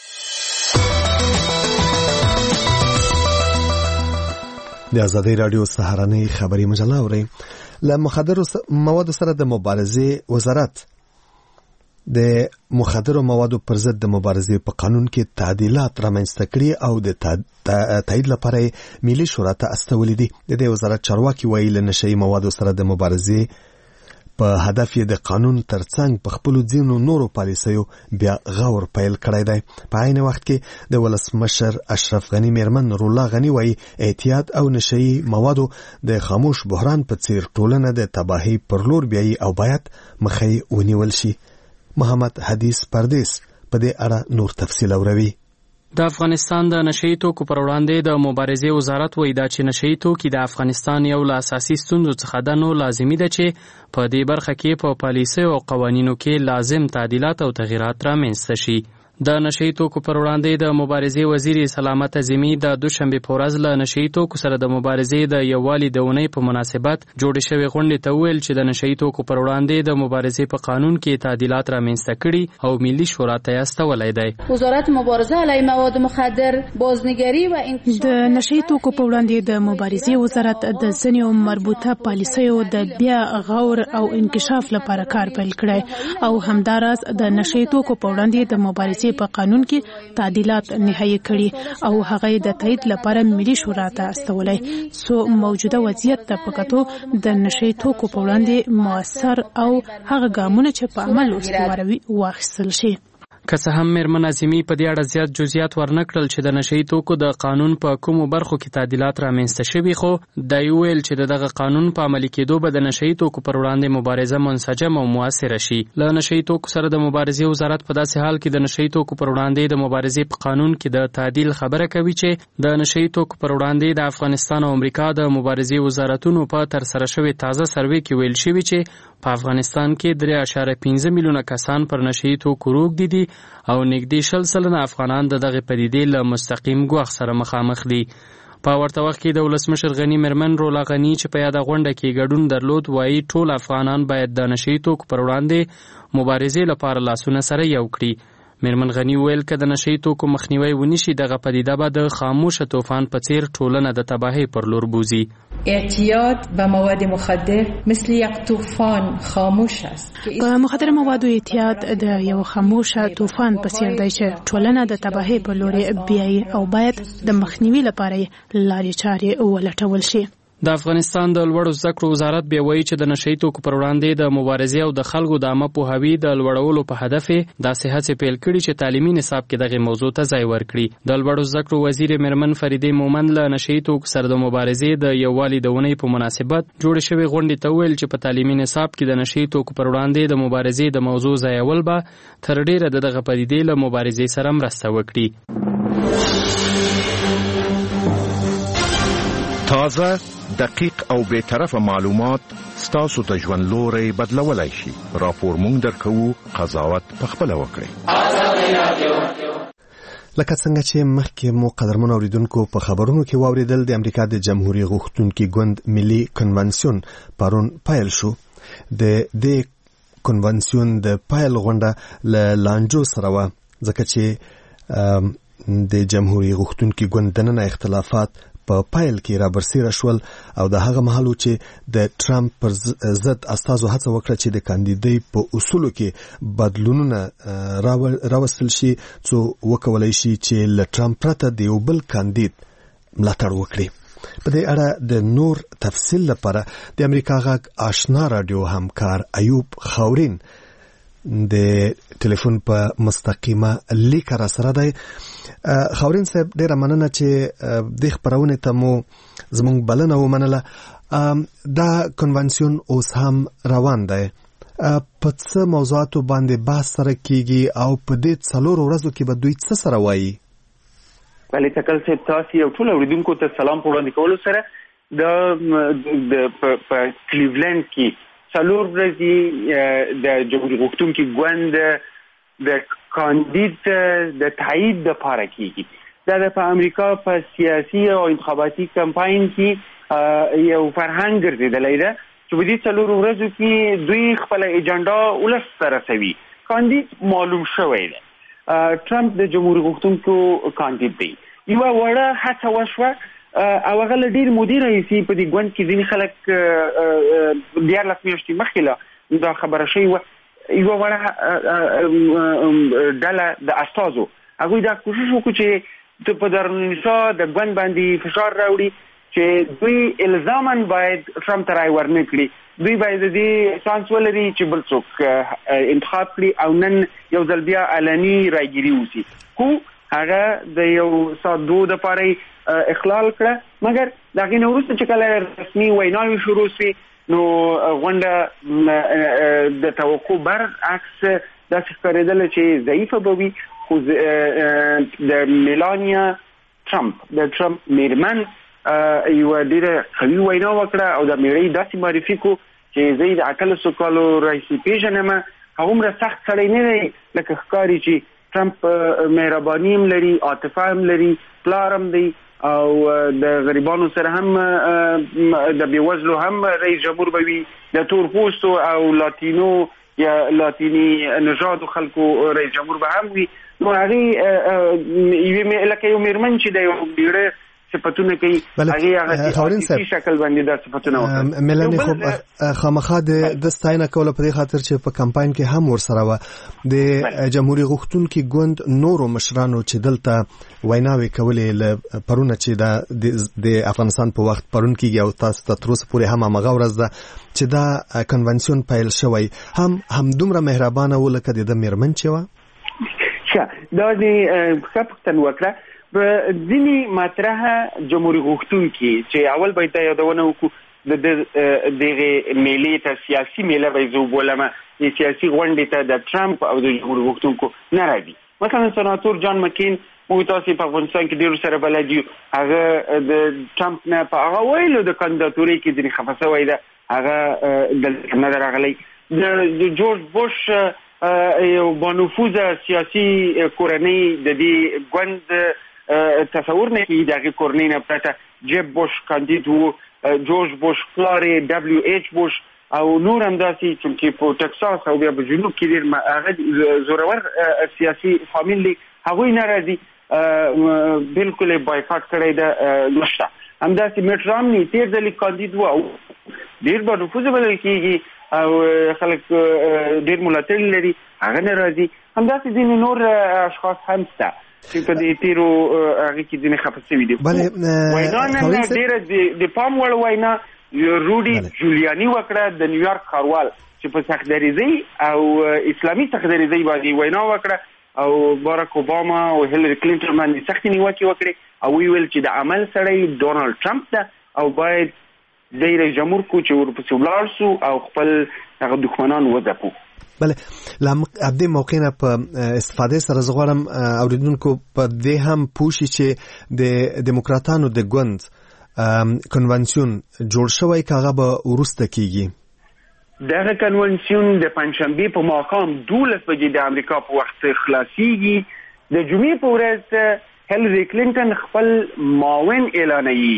د ازادۍ راډیو سهارنۍ خبري مجله اورئ. له مخدرو موادو سره د مبارزې وزارت د مخدرو موادو پر ضد د مبارزې په قانون کې تعدیلات رامنځته کړي او د تایید لپاره ملي شورا ته استولې دي. د دې وزارت چارواکي وایي له نشهیي موادو سره د مبارزې په هدف یې د قانون ترڅنګ په خپلو ځینو نورو پالیسیو بیا غور پیل کړی دی. په عین وخت کې د ولسمشر اشرف غني میرمن نورالله غني وایي احتیاط او نشهیي موادو د خاموش بحران په څیر ټولنه د تباهۍ پر لور بیایي او باید مخه یې ونیول شي. محمد حدیث پردیس په دې اړه نور تفصیل اوروي. د افغانستان د نشهیي توکو پر وړاندې د مبارزې وزارت وایي دا چې نشهیي توکي د افغانستان یو له اساسي ستونزو څخه ده، نو لازمي ده چې په دې برخه کې په پالیسیو او قوانینو کې لازم تعدیلات او تغییرات رامنځته شي. د نشهیي توکو پر وړاندې د مبارزې وزیر سلامت عظیمي د دوشنبه په ورځ له نشهیي توکو سره د مبارزې د یووالي د اونۍ په مناسبت جوړې شوې غونډې ته وویل چې د نشهیي توکو پر وړاندې د مبارزې په قانون کې تعدیلات رامنځته کړي او ملي شورا ته استولې دی. وزارت مبارزه علیه مواد مخدر، بازنگری و د نشهیي توکو په وړاندې د مبارزې وزارت د ځینو مربوطه پالیسیو د بیا غور او انکشاف لپاره کار پیل کړی او همداراز د نشهیي توکو په وړاندې د مبارزې په قانون کې تعدیلات نهایی کړي او هغه د تایید لپاره ملي شورا ته استولې. سو موجوده وضعیت ته پکاتو د نشهیي توکو په وړاندې مؤثر او هغه ګامونه چې په عمل استواروي واخیستل شي. که څه هم میرمن عظیمي په دې اړه زیات جزئیات ورنکړل چې د نشهیي توکو د قانون په کومو برخو کې تعدیلات رامنځته شوي، خو دا ویل چې دغه قانون په عملي کېدو به د نشهیي توکو پر وړاندې مبارزه منسجم او مؤثره شي. له نشهیي توکو سره د مبارزې وزارت په داسې حال کې د نشهیي توکو پر وړاندې د مبارزې په قانون کې د تعدیل خبره کوي چې د نشهیي توکو پر وړاندې د افغانستان او امریکا د مبارزې وزارتونو په ترسره شوې تازه سروې کې ویل شوي چې په افغانستان کې 3.5 میلیونه کسان پر نشهیي توکو روږدي دي او نږدې 40% افغانان دغه پدیدې له مستقیم ګواښ سره مخامخ دي. په ورته وخت کې د ولسمشر غني میرمن نورالله غني چې په یاده غونډه کې ګډون درلود وایي ټول افغانان باید د نشهیي توکو پر وړاندې مبارزې لپاره لاسونه سره یو کړي. میرمن غني ویل که د نشهیي توکو مخنیوی ونشي دغه پدیده به د خاموشه طوفان په څیر ټولنه د تباهۍ پر لور بوزي. اعتیاد به مواد مخدر مثل یک طوفان خاموش است. په مخدر موادو اعتیاد د یو خاموشه طوفان په څیر دی چې ټولنه د تباهۍ په لور بیایي او باید د مخنیوي لپاره لارې چارې ولټول شي. د افغانستان د لوړو زده کړو وزارت بیا وایي چې د نشهیي توکو پر وړاندې د مبارزې او د خلکو د عامه پوهاوي د لوړولو په هدف داسې هڅې پیل کړي چې تعلیمي نصاب کې دغه موضوع ته ځای ورکړي. د لوړو زده کړو وزیر میرمن فریدې مومند له نشهیي توکو سره د مبارزې د یووالي د اونۍ په مناسبت جوړې شوې غونډې ته وویل چې په تعلیمي نصاب کې د نشهیي توکو پر وړاندې د مبارزې د موضوع ځایول به تر ډیره دغه پدیدې له مبارزې سره مرسته وکړي. تازه، دقیق او بی‌طرفه معلومات ستاسو ته ژوند لوري بدلولای شي. راپور مونږ درکوو، قضاوت پخپله وکړئ. لکه څنګه چې مخکې مو قدرمن اوریدونکو په خبرونو کې واوریدل، د امریکا د جمهوریت غوښتونکي ګوند ملي کنونسیون پرون پیل شو. د دې کنونسیون د پیل غونډه له لانجو سره و، ځکه چې د جمهوریت غوښتونکي ګوند دننه اختلافات په پایل کې را برسېره شول او د هغه مهال چې د ټرمپ پر ضد استازو هڅه وکړه چې د کاندیدۍ په اصولو کې بدلونونه راوستل شي څو وکولای شي چې له ټرمپ پرته د یو بل کاندید ملاتړ وکړي. په دې اړه د نور تفصیل لپاره د امریکا غږ آشنا رادیو همکار ایوب خاورین د ټلیفون په مستقیمه لیک را سره دی. خاورین صاحب ډیره مننه چې د خبرونه ته مو زموږ بلنه ومنله. دا کنونسیون اوس هم روان دی. په څه موضوعاتو باندې بحث سره کیږي او په دې څلور ورځو کې به دوی څه سره وایي؟ بله تکل صاحب، تاسو یو ټول اوریدونکو ته سلام په وړاندې کولو سره د کلیولند کې څلور ورځې د جمهوریت غوښتونکي ګوند د کاندید د تایید لپاره کیږي. دا په امریکا په سیاسي او انتخاباتي کمپاین کې یو فرهنګ ګرځېدلی ده چې په دې 4 ورځو کې دوی خپل ایجنډا ولس ته رسوي. کاندید معلوم شوی دی، ټرمپ د جمهوریت غوښتونکو کاندید دی. یوه وړه هڅه وشوه او هغه له ډېر مودې راهیسې په دې ګوند کې ځینې خلک 14 میاشتې مخکې دا خبره شوې وه، یوه وړه ډله د استازو هغوی دا کوشش وکړو چې په دارالنسا د ګوند باندې فشار راوړي چې دوی الزاما باید ټرمپ ته رای ورنه کړي، دوی باید د دې چانس ولري چې بل څوک انتخاب کړي او نن یو ځل بیا علني رایګیري وشي. خو هغه د یو ساعت 2 دپاره اخلال کړه، مګر د هغې نه وروسته چې کله رسمي ویناوې شروع شوې نو غونډه د توقع برعکس داسې ښکارېدله چې ضعیفه به وي. خو د میلانیا ټرمپ د ټرمپ میرمن یوه ډېره قوي وینا وکړه او د میړۍ داسې معرفي کړو چې زه یې د 1800 کالو راهیسې پیژنم، هغومره سخت سړی نه دی لکه ښکاري چې ټرمپ مهرباني هم لري، عاطفه هم لري، پلار هم دی او د غریبانو سره هم د بیوزلو هم رئیس جمهور به وي، د تور پوستو او لاتینو یا لاتینی نژادو خلکو رئیس جمهور به هم وي. نو هغې لکه یو میرمن چې د یو بیړه صفتونه کوي هغه شکل باندې دا صفتونه وکړي. ملنی خو خامخا د ستاینه کوله په دې خاطر چې په کمپاین کې هم ورسره و د جمهوریت غوښتونکي ګوند نورو مشرانو چې دلته ویناوي کولې ل پرونه چې د افغانستان په وخت پرون کې او تاسو ته تر اوسه پورې هم هغه ورځ ده چې دا کنونشن پیل شوی هم دومره مهربانه و لکه د میرمن چې و. دا د خپل وکړه ځینی مطرحه جمهوریت غوښتونکي چې اول باید یادونه وکړو د دغه میلې ته سیاسي میله به زه وبولم، د سیاسي غونډې ته د ټرمپ او د جمهوریت غوښتونکو نه راځي. مثلا سناتور جان مکین موږ تاسو په افغانستان کې ډېر سره بلد یو، هغه د ټرمپ نه په هغه ویلو د کاندیداتورۍ کې ځینې خفه شوی ده، هغه دلته نه راغلی. د جورج بوش یو بانفوذه سیاسي کورنۍ د دې ګوند تصور نه کیږي، دغه کورنۍ نه پرته جیب بوش کاندید وو، جورج بوش پلار دبلیو ایچ بوش او نور هم داسې چې په ټکساس او بیا په جنوب کې ډېر هغه زورور سیاسي فامیل دي، هغوی نه راځي، بالکل یې بایکاټ کړی ده نشته. همداسې میټ رامني تېر ځلې کاندید وو او ډېر بانفوذه بلل کېږي او خلک ډېر ملاتړي لري، هغه نه راځي. همداسې ځینې نور اشخاص هم شته چې په دې تیرو هغه کې ځینې خفه شوي دي. وینا نه ډېره د پام وړ وینا روډي جولیاني وکړه د نیویارک ښاروال چې په سختدریزۍ او اسلامي سختدریزۍ باندې وینا وکړه او باراک اوباما او هیلری کلینټن باندې سختې نیوکې وکړې او ویل چې د عمل سړی ډونالډ ټرمپ ده او باید د رئیس جمهور کو چې ورپسې ولاړ سو او خپل هغه دښمنان وځپو. بله ابدې موقع نه په استفاده سره زه غواړم اوریدونکو په دې هم پوه شي چې د دیموکراتانو د ګوند کنونشن جوړ شوی که هغه به وروسته کیږي. دغه کنونشن د پنجشنبې په ماښام 12 بجې د امریکا په وخت خلاصیږي. د جمعې په ورځ هیلری کلینټن خپل معاون اعلانوي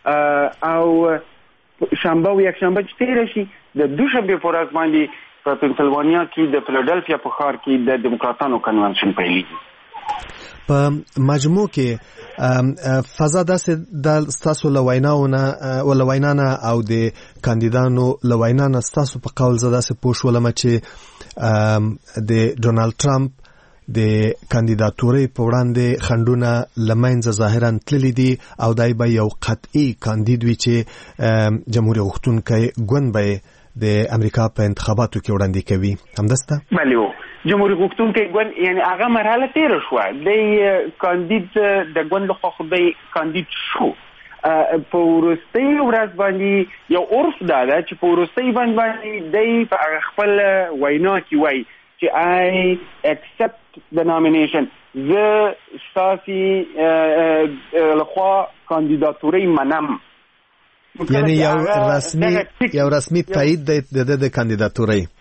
او شنبه او یکشنبه چې تېره شي د دوشنبې په ورځ باندې په پنسلوانیا کې د فیلادلفیا په ښار کې د دیموکراتانو کنونشن پیلېږي. په مجموع کې فضا داسې د ستاسو له وینا نه او د کاندیدانو له وینا نه ستاسو په قول زه داسې پوه شولم چې د ډونالډ ټرمپ د کاندیداتورۍ په وړاندې خنډونه له منځه ظاهرا تللي دي او دای به یو قطعي کاندید وي چې جمهوریت غوښتونکی ګوند به د امریکا په انتخاباتو کې وړاندې کوي. همداسته؟ بله جمهوریت غوښتونکی ګوند یعنی هغه مرحله تېره شوه، دی کاندید د ګوند لخوا خو دی کاندید شو. په وروستۍ ورځ باندې یو عرف دا ده چې په وروستۍ باندې دی په خپل وینا کې وایي چې I accept the nomination، زه ستاسې لخوا کاندیداتورۍ منم. یعنی یو رسمي تایید د کاندیداتورۍ.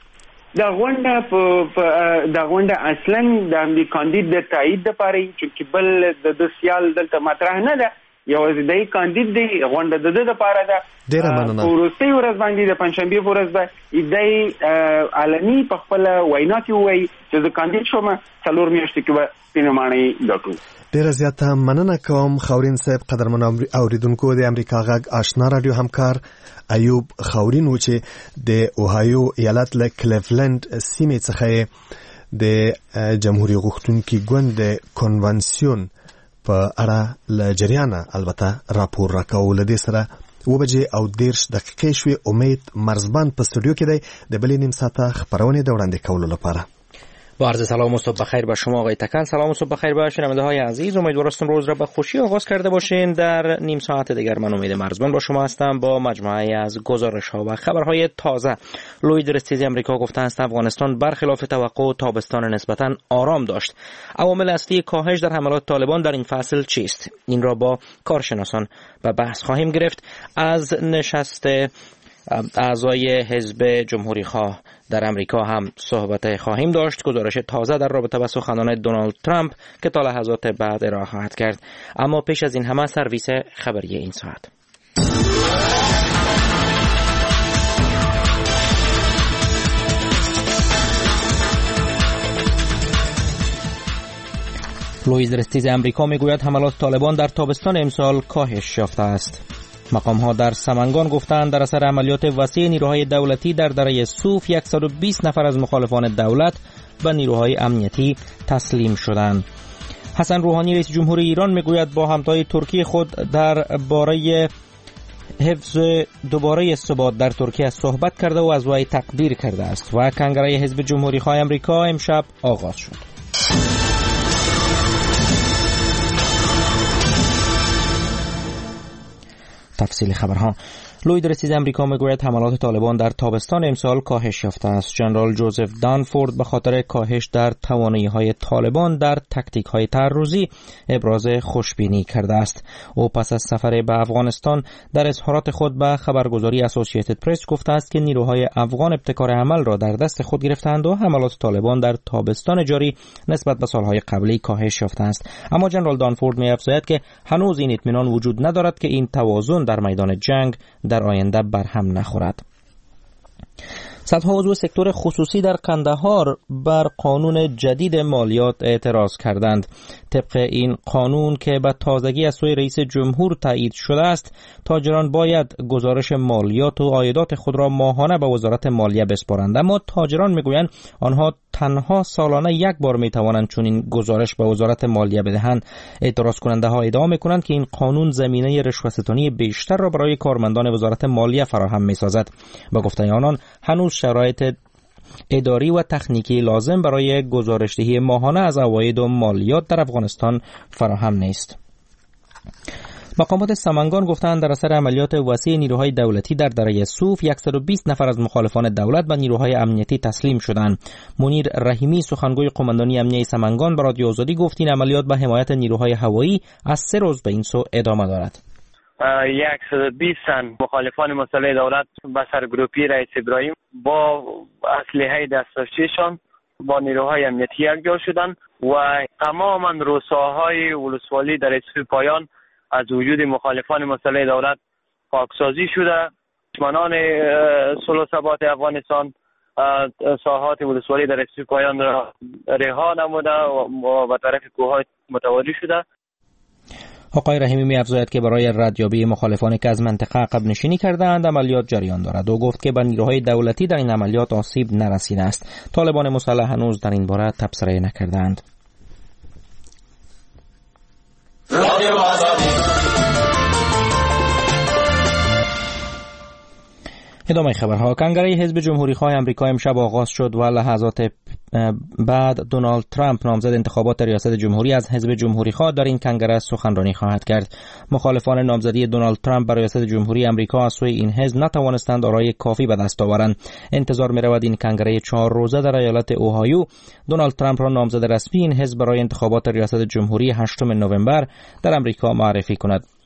دا غونډه اصلا د امریکا کاندید د تایید لپاره چې بل د سیال دلته مطرح نه ده، یوازې د کاندید دی غونډه د لپاره ده. ډیره مننه. ورسته ورځ باندې د پنځشنبه ورځ به د علني په خپل وینا کې وایي چې د کاندید شوم 4 میاشتې کې به پینمانه ګټو. ډیره زیاته مننه کوم خاورین صاحب. قدرمن اوریدونکو د امریکا غږ آشنا رادیو همکار ایوب خاورین و چې د اوهایو ایالت له کلیفلند سیمې څخه د جمهوریت غوښتونکي ګوند د کنونسیون په اړه له جریانه البته راپور راکاو. لدې سره 2:10 شوې. امید مرزبان په استودیو کې دی د بلې نیم ساعته خبرونه د وړاندې کولو لپاره. با عرض سلام و صبح بخیر به شما آقای تکل. سلام و صبح بخیر به شنونده‌های عزیز. امیدوارم روز را به خوشی آغاز کرده باشین. در نیم ساعت دیگر من امید مرزبان با شما هستم با مجموعه از گزارش‌ها و خبرهای تازه. لوید رستیز آمریکا گفته است افغانستان برخلاف توقع تابستان نسبتاً آرام داشت. عوامل اصلی کاهش در حملات طالبان در این فصل چیست؟ این را با کارشناسان به بحث خواهیم گرفت. از نشست اعضای حزب جمهوری‌خواه در امریکا هم صحبت خواهیم داشت. گزارش تازه در رابطه با سخنان دونالد ترامپ که تا لحظات بعد ارائه خواهد کرد. اما پیش از این همه سرویس خبری این ساعت. لوئیس رستیز امریکا میگوید حملات طالبان در تابستان امسال کاهش یافته است. مقام‌ها در سمنگان گفتند در اثر عملیات وسیع نیروهای دولتی در دره سوف 120 نفر از مخالفان دولت و نیروهای امنیتی تسلیم شدند. حسن روحانی رئیس جمهوری ایران میگوید با همتای ترکیه خود در باره حفظ دوباره ثبات در ترکیه صحبت کرده و از وی تقدیر کرده است و کنگره حزب جمهوری‌خواه آمریکا امشب آغاز شد. تفصیل خبرها. لوید رستیز امریکا میگوید حملات طالبان در تابستان امسال کاهش یافته است. جنرال جوزف دانفورد به خاطر کاهش در توانایی‌های طالبان در تاکتیک‌های تعرضی ابراز خوشبینی کرده است. او پس از سفر به افغانستان در اظهارات خود به خبرگزاری اسوسییتد پرس گفته است که نیروهای افغان ابتکار عمل را در دست خود گرفتند و حملات طالبان در تابستان جاری نسبت به سالهای قبلی کاهش یافته است. اما جنرال دانفورد می‌افزاید که هنوز این اطمینان وجود ندارد که این توازن در میدان جنگ در آینده برهم نخورد. صدها عضو سکتور خصوصی در قندهار بر قانون جدید مالیات اعتراض کردند. طبق این قانون که به تازگی از سوی رئیس جمهور تایید شده است، تاجران باید گزارش مالیات و عایدات خود را ماهانه به وزارت مالیه بسپارند. اما تاجران میگویند آنها تنها سالانه یک بار میتوانند چنین گزارش به وزارت مالیه بدهند. اعتراض کننده ها ادعا میکنند که این قانون زمینه رشوه‌ستانی بیشتر را برای کارمندان وزارت مالیه فراهم میسازد. با گفته آنان هنوز شرایط اداری و تکنیکی لازم برای گزارش‌دهی ماهانه از عواید و مالیات در افغانستان فراهم نیست. مقامات سمنگان گفتند در اثر عملیات وسیع نیروهای دولتی در دره سوف 120 نفر از مخالفان دولت و نیروهای امنیتی تسلیم شدند. منیر رحیمی سخنگوی قماندانی امنیه سمنگان به رادیو آزادی گفت این عملیات به حمایت نیروهای هوایی از 3 روز به این سو ادامه دارد. 120 تن مخالفان مسلح دولت به سرگروپی رئیس ابراهیم با اسلحه دسترسیشان با نیروهای امنیتی یکجا شدند و تماما روستاهای ولسوالی در سوی پایان از وجود مخالفان مسلح دولت پاکسازی شده. دشمنان صلح و ثبات افغانستان ساحات ولسوالی در سوی پایان را رها نموده و به طرف کوههای متواری شده. آقای رحیمی می‌افزاید که برای ردیابی مخالفانی که از منطقه عقب نشینی کردند عملیات جریان دارد و گفت که به نیروهای دولتی در این عملیات آسیب نرسیده است. طالبان مسلح هنوز در این باره تبصره نکردند. ادامه خبرها. کنگره حزب جمهوری‌خواه آمریکا امشب آغاز شد و لحظات بعد دونالد ترامپ نامزد انتخابات ریاست جمهوری از حزب جمهوری‌خواه در این کنگره سخنرانی خواهد کرد. مخالفان نامزدی دونالد ترامپ برای ریاست جمهوری آمریکا از سوی این حزب نتوانستند آرای کافی به دست آورند. انتظار می‌رود این کنگره 4 روزه در ایالت اوهایو دونالد ترامپ را نامزد رسمی این حزب برای انتخابات ریاست جمهوری 8 نوامبر در آمریکا معرفی کند.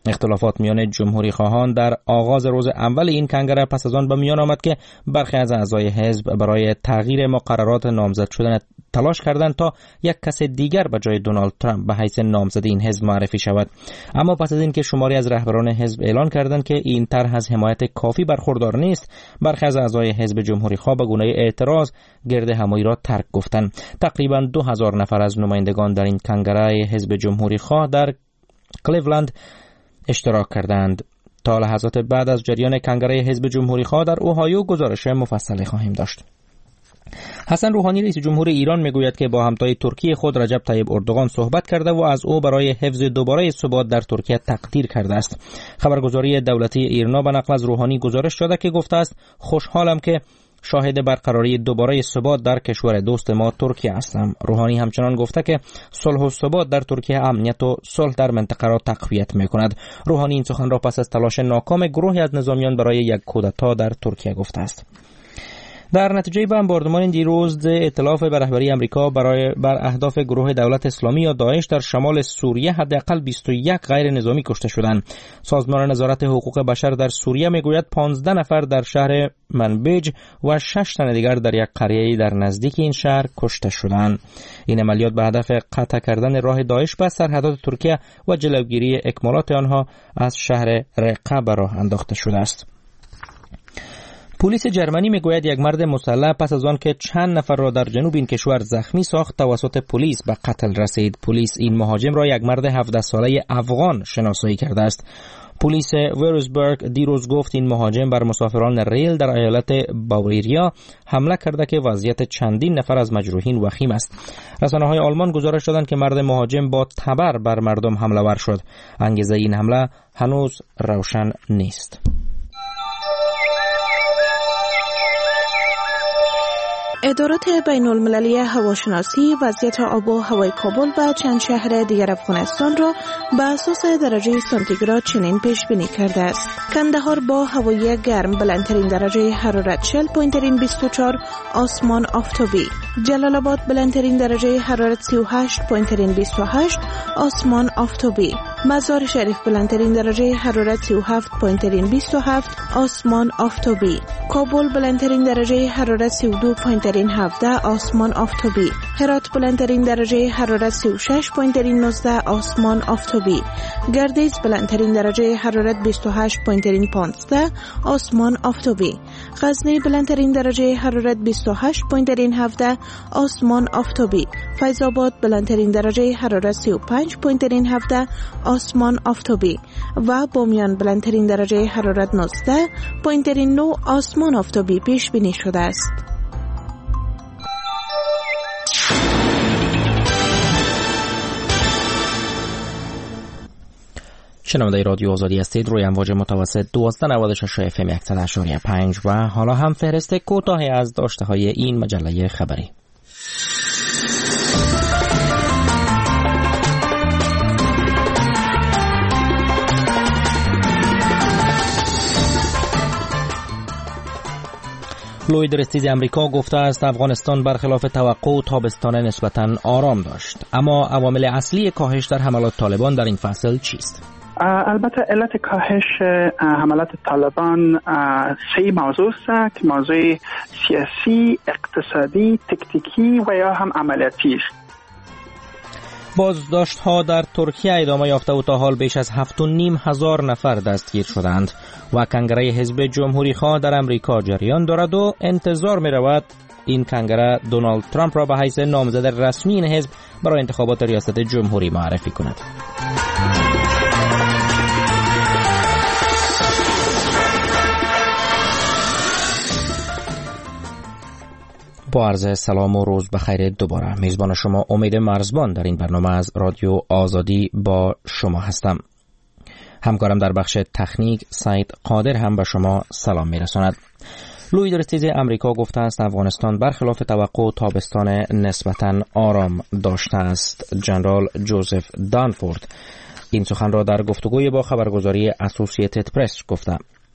اختلافات میان جمهوری خواهان در آغاز روز اول این کنگره پس از آن به میان آمد که برخی از اعضای حزب برای تغییر مقررات نامزد شدن تلاش کردند تا یک کس دیگر به جای دونالد ترامپ به حیث نامزد این حزب معرفی شود. اما پس از اینکه شماری از رهبران حزب اعلان کردند که این طرح از حمایت کافی برخوردار نیست، برخی از اعضای حزب جمهوری خواه به گونه اعتراض گرد همایی را ترک گفتند. تقریبا 2000 نفر از نمایندگان در این کنگره حزب جمهوری خواه در کلیولند اشتراک کردند. تا لحظات بعد از جریان کنگره حزب جمهوری خواه در اوهایو گزارش مفصلی خواهیم داشت. حسن روحانی رئیس جمهور ایران میگوید که با همتای ترکیه خود رجب طیب اردوغان صحبت کرده و از او برای حفظ دوباره ثبات در ترکیه تقدیر کرده است. خبرگزاری دولتی ایرنا به نقل از روحانی گزارش داده که گفته است خوشحالم که شاهد برقراری دوباره ثبات در کشور دوست ما ترکیه هستم. روحانی همچنان گفته که صلح و ثبات در ترکیه امنیت و صلح در منطقه را تقویت می‌کند. روحانی این سخن را پس از تلاش ناکام گروهی از نظامیان برای یک کودتا در ترکیه گفته است. در نتیجه بمباردمان دیروز ائتلاف به رهبری آمریکا بر اهداف گروه دولت اسلامی یا داعش در شمال سوریه حداقل 21 غیر نظامی کشته شدند. سازمان نظارت حقوق بشر در سوریه میگوید 15 نفر در شهر منبج و 6 تن دیگر در یک قریه در نزدیک این شهر کشته شدند. این عملیات به هدف قطع کردن راه داعش به سرحدات ترکیه و جلوگیری اکمالات آنها از شهر رقه به راه انداخته شده است. پلیس جرمنی میگوید یک مرد مسلح پس از آن که چند نفر را در جنوب این کشور زخمی ساخت توسط پلیس به قتل رسید. پلیس این مهاجم را یک مرد 17 ساله افغان شناسایی کرده است. پلیس ویرزبرگ دیروز گفت این مهاجم بر مسافران ریل در ایالت باواریا حمله کرده که وضعیت چندین نفر از مجروحین وخیم است. رسانه‌های آلمان گزارش دادند که مرد مهاجم با تبر بر مردم حمله ور شد. انگیزه این حمله هنوز روشن نیست. ادارات بین المللی هواشناسی وضعیت آب و هوای کابل و چند شهر دیگر افغانستان را به اساس درجه سانتیگراد چنین پیش بینی کرده است. کندهار با هوای گرم بلندترین درجه حرارت 40.24 آسمان آفتابی، جلال آباد بلندترین درجه حرارت 38.28 آسمان آفتابی، مزار شریف بلندترین درجه حرارت 37.27 آسمان آفتابی، کابل بلندترین درجه حرارت 32.17 آسمان آفتابی، هرات بلندترین درجه حرارت 36.19 آسمان آفتابی، گردیز بلندترین درجه حرارت 28.15 آسمان آفتابی، غزنی بلندترین درجه حرارت 28.17 آسمان آفتابی، فیض آباد بلندترین درجه حرارت 35.17 آسمان آفتابی و بامیان بلندترین درجه حرارت 19.9 آسمان آفتابی پیش بینی شده است. شنونده رادیو آزادی هستید. روی امواج متوسط 1296 اف ام 100.5 و حالا هم فهرست کوتاهی از داشته های این مجله خبری. لوید رستیز امریکا گفته است افغانستان برخلاف توقع تابستان نسبتاً آرام داشت. اما عوامل اصلی کاهش در حملات طالبان در این فصل چیست؟ البته علت کاهش حملات طالبان سه موضوع است که موضوع سیاسی، اقتصادی، تکتیکی و یا هم عملیاتی است. بازداشت‌ها در ترکیه ادامه یافته و تا حال بیش از 7,500 نفر دستگیر شدند و کنگره حزب جمهوری خواه در امریکا جریان دارد و انتظار می‌رود این کنگره دونالد ترامپ را به حیث نامزد رسمی این حزب برای انتخابات ریاست جمهوری معرفی کند. با عرض سلام و روز بخیر دوباره. میزبان شما امید مرزبان در این برنامه از رادیو آزادی با شما هستم. همکارم در بخش تکنیک سعید قادر هم به شما سلام میرساند. لوید رستیز امریکا گفته است افغانستان برخلاف توقع تابستان نسبتاً آرام داشته است. جنرال جوزف دانفورد این سخن را در گفتگوی با خبرگزاری اسوسییتد پرس گفته.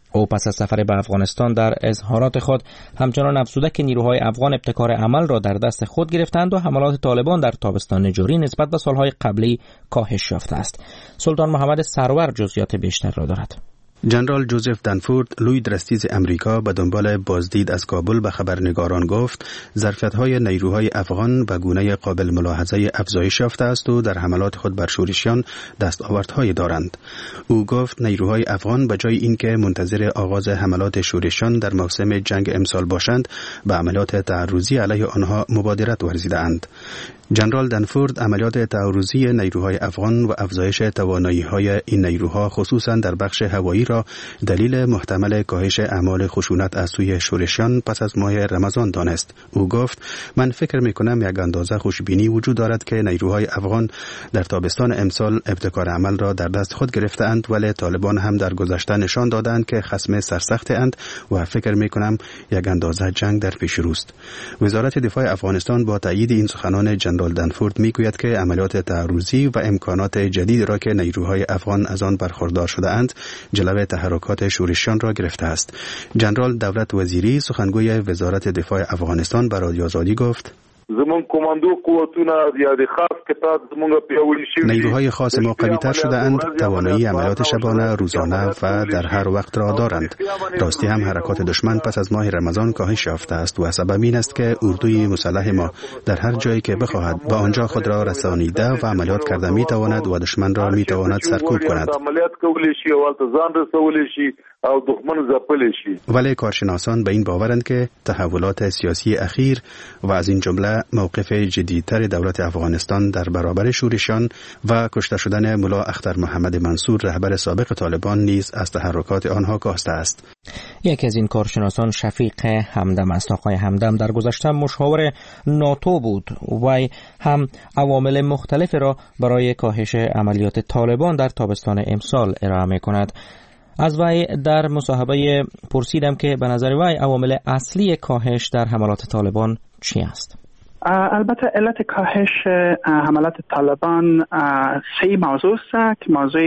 او پس از سفر به افغانستان در اظهارات خود همچنان افزوده که نیروهای افغان ابتکار عمل را در دست خود گرفتند و حملات طالبان در تابستان جاری نسبت به سالهای قبلی کاهش یافته است. سلطان محمد سرور جزئیات بیشتر را دارد. جنرال جوزف دنفورد لوی درستیز امریکا به دنبال بازدید از کابل به خبرنگاران گفت ظرفیت‌های نیروهای افغان به گونه قابل ملاحظه افزایش یافته است و در حملات خود بر شورشیان دستاوردهایی دارند. او گفت نیروهای افغان به جای اینکه منتظر آغاز حملات شورشیان در موسم جنگ امسال باشند به عملیات تعرضی علیه آنها مبادرت ورزیده‌اند. جنرال دنفورد عملیات تعرضی نیروهای افغان و افزایش توانایی‌های این نیروها خصوصا در بخش هوایی را دلیل محتمل کاهش اعمال خشونت از سوی شورشیان پس از ماه رمضان دانست. او گفت من فکر می‌کنم یک اندازه خوشبینی وجود دارد که نیروهای افغان در تابستان امسال ابتکار عمل را در دست خود گرفته‌اند، ولی طالبان هم در گذشته نشان دادند که خصم سرسخت‌اند و فکر می‌کنم یک اندازه جنگ در پیش روست. وزارت دفاع افغانستان با تایید این سخنان جنرال دنفورد میگوید که عملیات تعرضی و امکانات جدید را که نیروهای افغان از آن برخوردار شده اند جلوه تحرکات شورشیان را گرفته است. جنرال دولت وزیری سخنگوی وزارت دفاع افغانستان به رادیو آزادی گفت زمون کماندو قوتونه یاد خاص کتاب زمون پیاوړي شوی نیروهای خاص ما قوی‌تر شده اند، توانایی عملیات شبانه، روزانه و در هر وقت را دارند. راستی هم حرکات دشمن پس از ماه رمضان کاهش یافته است و سبب این است که اردوی مسلح ما در هر جایی که بخواهد به آنجا خود را رسانیده و عملیات کرده میتواند و دشمن را میتواند سرکوب کند. عملیات کولی شي او ځان رسولی شي او دښمن ځپلی شي. ولی کارشناسان به این باورند که تحولات سیاسی اخیر و از این جمله موقف جدیدتر دولت افغانستان در برابر شورشیان و کشته شدن ملا اختر محمد منصور رهبر سابق طالبان نیز از تحرکات آنها کاسته است. یکی از این کارشناسان شفیق همدم است. آقای همدم در گذشته مشاور ناتو بود و هم عوامل مختلف را برای کاهش عملیات طالبان در تابستان امسال ارائه می‌کند. از وی در مصاحبه پرسیدم که به نظر وی عوامل اصلی کاهش در حملات طالبان چی است؟ البته علت کاهش حملات طالبان سه موضوع است که موضوع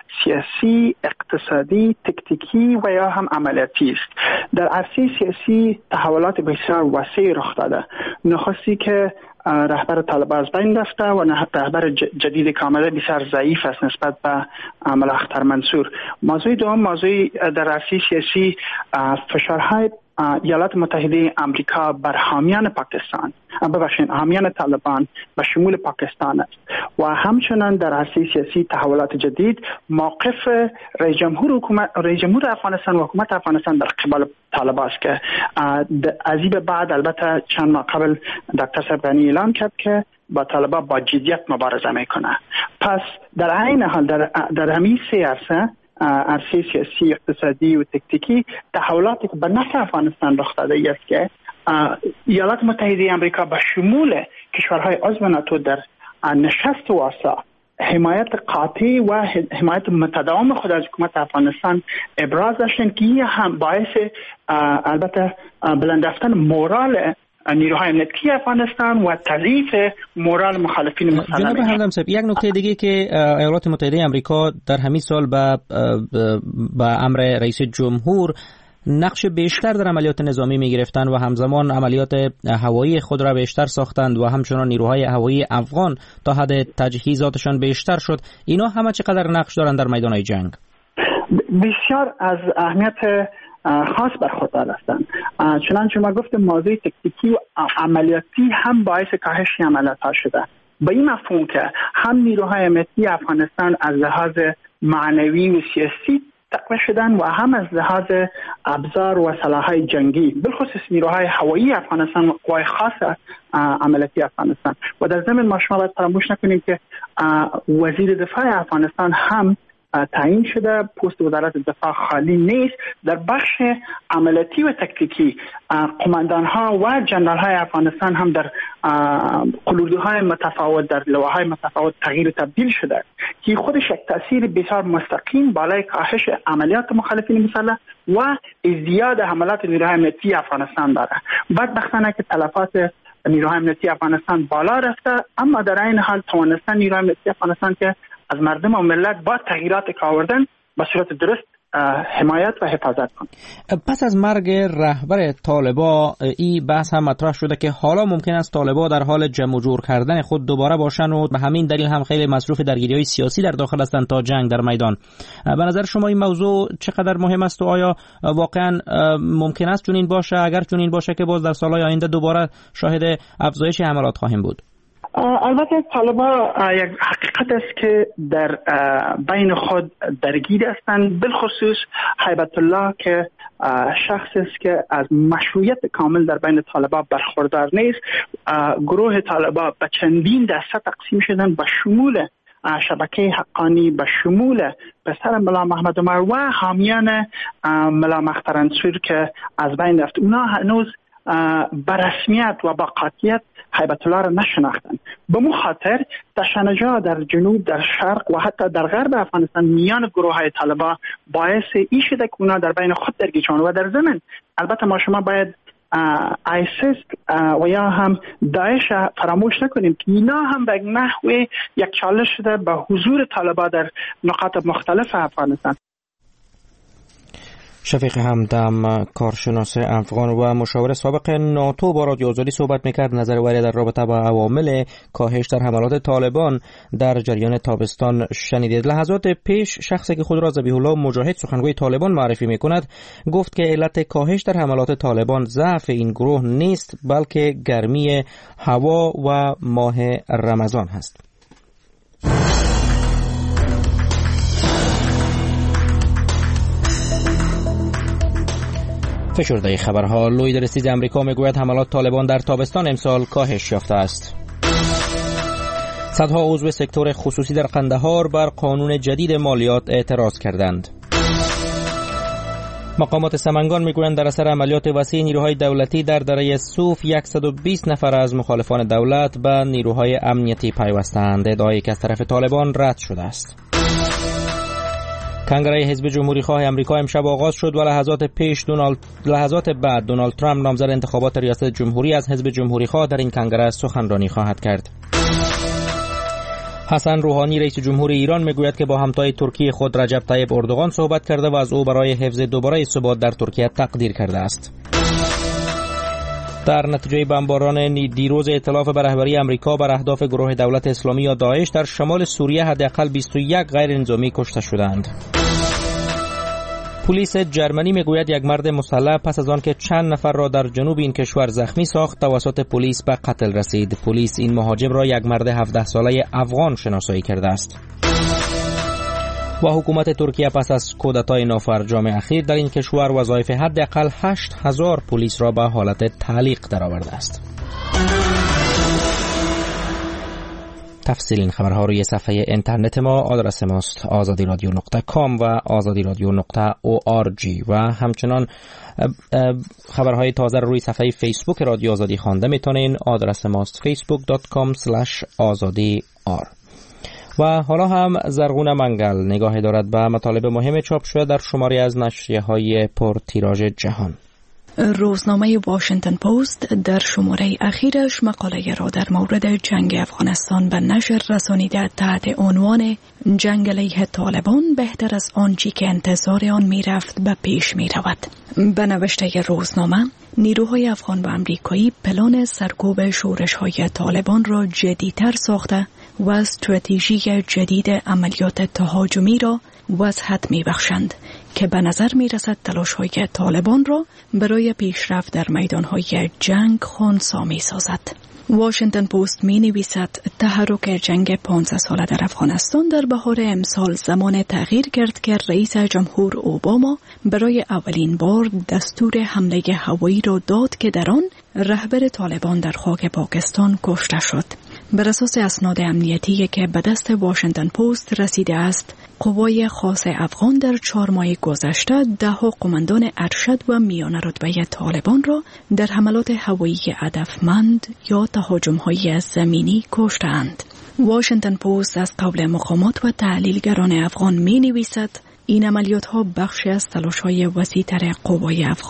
سیاسی، اقتصادی، تکتیکی و یا هم عملیاتی است. در عرصه سیاسی تحولات بسیار وسیع رخ داده. نخستی که رهبر طالبان از بین رفته و رهبر جدید که آمده بسیار ضعیف است نسبت به ملا اختر منصور. موضوع دوم موضوع در عرصه سیاسی فشارهای ایالات متحده آمریکا بر حامیان پاکستان حامیان طالبان به شمول پاکستان است و همچنان در عرصه سیاسی تحولات جدید موقف رئیس جمهور افغانستان و حکومت افغانستان در قبال طالبان است که از این بعد البته چند ماه قبل دکتر سربانی اعلان کرد که با طالبان با جدیت مبارزه میکنه. پس در عین حال در همین سه عرصه سیاسی، اقتصادی و تکتیکی تحولاتی که به نفع افغانستان رخ داده است که ایالات متحده آمریکا به شمول کشورهای عضو ناتو در نشست واسا حمایت قاطع و حمایت متداوم خود از حکومت افغانستان ابراز داشتند که این هم باعث البته بلند رفتن مورال نیروهای امنیتی افغانستان و تضعیف مورال مخالفین مسلح. جناب همدم صاحب، یک نکته دیگه که ایالات متحده آمریکا در همین سال با امر رئیس جمهور نقش بیشتر در عملیات نظامی می‌گرفتند و همزمان عملیات هوایی خود را بیشتر ساختند و همچنان نیروهای هوایی افغان تا حد تجهیزاتشان بیشتر شد. اینا همه چقدر نقش دارند در میدان جنگ؟ بسیار از اهمیت خاص برخوردار هستند. چنانچه ما گفتم موضوع تکتیکی و عملیاتی هم باعث کاهش عملیات ها شده. به این مفهوم که هم نیروهای امنیتی افغانستان از لحاظ معنوی و سیاسی تقویت شدن و هم از لحاظ ابزار و سلاح‌های جنگی، بالخصوص نیروهای هوایی افغانستان و قوای خاص عملیاتی افغانستان. و در ضمن ما شما باید فراموش نکنیم که وزیر دفاع افغانستان هم تعیین شده، پست وزارت دفاع خالی نیست. در بخش عملیاتی و تکتیکی قماندان‌ها و جنرال‌های افغانستان هم در قلودهای متفاوت در لواهای متفاوت تغییر و تبدیل شده که خودش یک تأثیر بسیار مستقیم بالای کاهش عملیات مخالفین مسلح و ازدیاد حملات نیروهای امنیتی افغانستان داره. بدبختانه که تلفات نیروهای امنیتی افغانستان بالا رفته، اما در این حال توانستن نیروهای امنیتی افغانستان که از مردم و ملت با تغییرات که آوردن به صورت درست حمایت و حفاظت کنیم. پس از مرگ رهبر طالبان این بحث هم مطرح شده که حالا ممکن است طالبان در حال جمع و جور کردن خود دوباره باشن و به همین دلیل هم خیلی مصروف درگیری‌های سیاسی در داخل هستند تا جنگ در میدان. به نظر شما این موضوع چقدر مهم است و آیا واقعا ممکن است چنین باشه؟ اگر چنین باشه که باز در سال‌های آینده دوباره شاهد افزایش حملات خواهیم بود؟ البته طالبان یک حقیقت است که در بین خود درگیر هستند، بالخصوص هیبت الله که شخص است که از مشروعیت کامل در بین طالبان برخوردار نیست. گروه طالبان به چندین دسته تقسیم شدن، به شمول شبکه حقانی، به شمول پسر ملا محمد عمر و حامیان ملا مختار انصور که از بین رفت. اونا هنوز به رسمیت و با قاطعیت هیبت الله را نشناختند. به مو خاطر تشنجات در جنوب، در شرق و حتی در غرب افغانستان میان گروه های طالبان باعث این شده که اونا در بین خود درگیر شوند و در ضمن البته ما شما باید آیسیس و یا هم داعش فراموش نکنیم که اینا هم به نحو یک چالش شده به حضور طالبان در نقاط مختلف افغانستان. شفیق همدم، کارشناس افغان و مشاور سابق ناتو، با رادیو آزادی صحبت میکرد. نظر وری در رابطه با عوامل کاهش در حملات طالبان در جریان تابستان شنیدید. لحظات پیش شخصی که خود را ذبیح الله مجاهد سخنگوی طالبان معرفی میکند گفت که علت کاهش در حملات طالبان ضعف این گروه نیست بلکه گرمی هوا و ماه رمضان هست. فشرده خبرها. لوید رسیز امریکا میگوید حملات طالبان در تابستان امسال کاهش یافته است. صدها عضو سکتور خصوصی در قندهار بر قانون جدید مالیات اعتراض کردند. مقامات سمنگان میگویند در اثر عملیات وسیع نیروهای دولتی در دره صوف 120 نفر از مخالفان دولت به نیروهای امنیتی پیوستند. ادعایی که از طرف طالبان رد شده است. کنگره حزب جمهوری خواه امریکا امشب آغاز شد و لحظات بعد دونالد ترامپ نامزد انتخابات ریاست جمهوری از حزب جمهوری خواه در این کنگره سخنرانی خواهد کرد. حسن روحانی رئیس جمهور ایران میگوید که با همتای ترکیه خود رجب طیب اردوغان صحبت کرده و از او برای حفظ دوباره ثبات در ترکیه تقدیر کرده است. در نتیجه بمباران دیروز ائتلاف به رهبری امریکا بر اهداف گروه دولت اسلامی یا داعش در شمال سوریه حداقل 21 غیر نظامی کشته شدند. پلیس جرمنی میگوید یک مرد مسلح پس از آن که چند نفر را در جنوب این کشور زخمی ساخت توسط پلیس به قتل رسید. پلیس این مهاجم را یک مرد 17 ساله افغان شناسایی کرده است. و حکومت ترکیه پس از کودتای نافرجام اخیر در این کشور وظایف حداقل 8000 پلیس را به حالت تعلیق درآورده است. تفصیل این خبرها روی صفحه اینترنت ما، آدرس ماست azadiradio.com و azadiradio.org و همچنان خبرهای تازه روی صفحه فیسبوک رادیو آزادی خوانده میتونین. آدرس ماست facebook.com/azadi.r. و حالا هم زرغون منگل نگاهی دارد به مطالب مهم چاپ شده در شماری از نشریه‌های پرتیراژ جهان. روزنامه واشنگتن پست در شماره اخیرش مقاله را در مورد جنگ افغانستان به نشر رسانیده تحت عنوان جنگ علیه طالبان بهتر از آنچه که انتظار آن میرفت به پیش میرود. به نوشته روزنامه، نیروهای افغان و امریکایی پلان سرکوب شورش‌های طالبان را جدی‌تر ساخته و استراتژی جدید عملیات تهاجمی را وضاحت می‌بخشند که به نظر می‌رسد تلاش‌های طالبان را برای پیشرفت در میدان‌های جنگ خنثی می‌سازد. واشنگتن پست می‌نویسد تحرک جنگ 15 ساله در افغانستان در بهار امسال زمان تغییر کرد که رئیس جمهور اوباما برای اولین بار دستور حمله هوایی را داد که در آن رهبر طالبان در خاک پاکستان کشته شد. بر اساس اسناد امنیتی که به دست واشنگتن پست رسیده است، قوای خاص افغان در 4 ماه گذشته 10 قماندان ارشد و میان رتبه طالبان را در حملات هوایی هدفمند یا تهاجم‌های زمینی کشتند. واشنگتن پست از قول مقامات و تحلیلگران افغان می‌نویسد این عملیات‌ها بخشی از تلاش‌های وسیع‌تر قوای افغان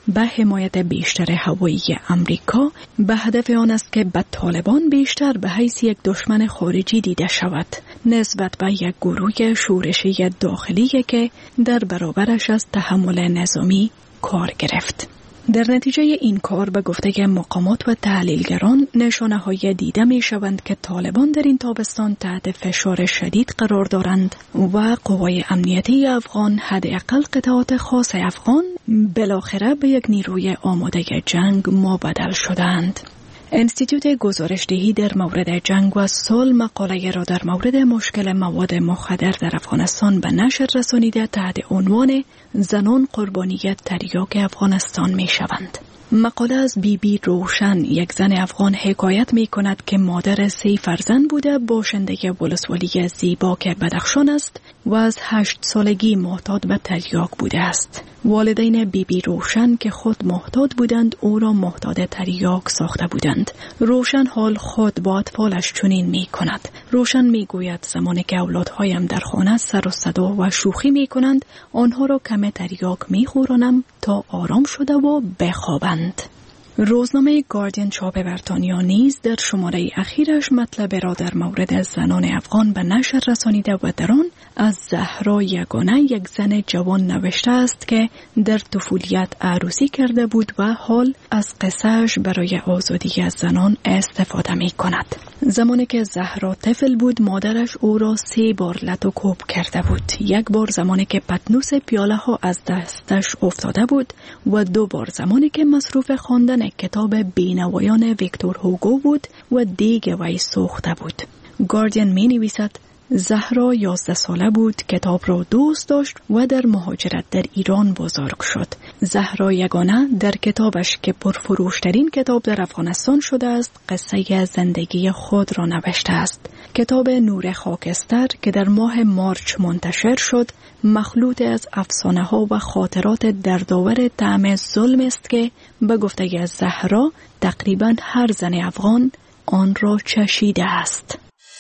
به حمایت بیشتر هوایی امریکا به هدف آن است که به طالبان بیشتر به حیث یک دشمن خارجی دیده شود نسبت به یک گروه شورشی داخلی که در برابرش از تحمل نظامی کار گرفت. در نتیجه این کار به گفته مقامات و تحلیلگران نشانه های دیده می شوند که طالبان در این تابستان تحت فشار شدید قرار دارند و قوای امنیتی افغان حداقل قطعات خاص افغان بالاخره به یک نیروی آماده جنگ مبدل شدند. انستیتوت گزارشدهی در مورد جنگ و صلح مقاله را در مورد مشکل مواد مخدر در افغانستان به نشر رسانیده تحت عنوان زنان قربانیت تریاک افغانستان می شوند. مقاله از بی روشن، یک زن افغان، حکایت می کند که مادر 3 فرزند بوده، باشنده ولسوالی زیبا که بدخشان است و از 8 سالگی معتاد به تریاک بوده است. والدین بی روشن که خود معتاد بودند او را معتاد تریاک ساخته بودند. روشن حال خود با اطفالش چنین می کند. روشن می گوید زمانی که اولادهایم در خانه سر و صدا و شوخی می کنند آنها را کم تریاک می خورانم تا آرام شده و بخوابند. روزنامه گاردین چاپ بریتانیا نیز در شماره اخیرش مطلب را در مورد زنان افغان به نشر رسانیده و در آن از زهرا یگانه، یک زن جوان، نوشته است که در طفولیت عروسی کرده بود و حال از قصه‌اش برای آزادی از زنان استفاده می کند. زمانی که زهرا طفل بود مادرش او را 3 بار لط و کوب کرده بود. 1 بار زمانی که پتنوس پیاله ها از دستش افتاده بود و 2 بار زمانی که مصروف خواندن کتاب بینوایان ویکتور هوگو بود و دیگ وی سوخته بود. گاردین می نویسد زهرا 11 ساله بود، کتاب را دوست داشت و در مهاجرت در ایران بزرگ شد. زهرا یگانه در کتابش که پرفروشترین کتاب در افغانستان شده است قصه زندگی خود را نوشته است. کتاب نور خاکستر که در ماه مارچ منتشر شد مخلوط از افسانه ها و خاطرات دردآور طعم ظلم است که به گفته زهرا تقریبا هر زن افغان آن را چشیده است.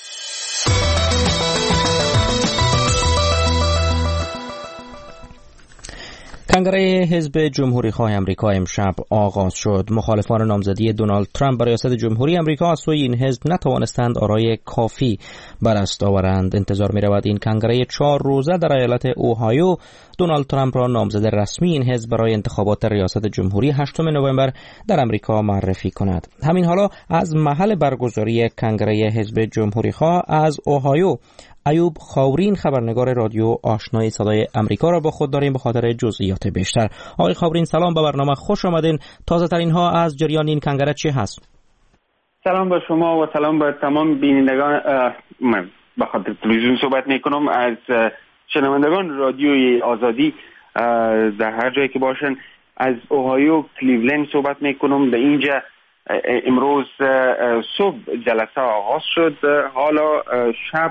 کنگره حزب جمهوری خواه امریکا امشب آغاز شد. مخالفان نامزدی دونالد ترامپ برای ریاست جمهوری امریکا از سوی این حزب نتوانستند آرای کافی بر دست آورند. انتظار می رود این کنگره 4 روزه در ایالت اوهایو دونالد ترامپ را نامزد رسمی این حزب برای انتخابات ریاست جمهوری 8 نوامبر در امریکا معرفی کند. همین حالا از محل برگزاری کنگره حزب جمهوری خواه از اوهایو ایوب خاورین خبرنگار رادیو آشنای صدای امریکا را با خود داریم به خاطر جزئیات بیشتر. آقای خاورین سلام، به برنامه خوش آمدین. تازه ترین ها از جریان این کنگره چی هست؟ سلام به شما و سلام به تمام بینندگان. من به خاطر تلویزیون صحبت میکنم، از شنوندگان رادیوی آزادی در هر جایی که باشن. از اوهایو کلیولند صحبت میکنم. به اینجا امروز صبح جلسه آغاز شد. حالا شب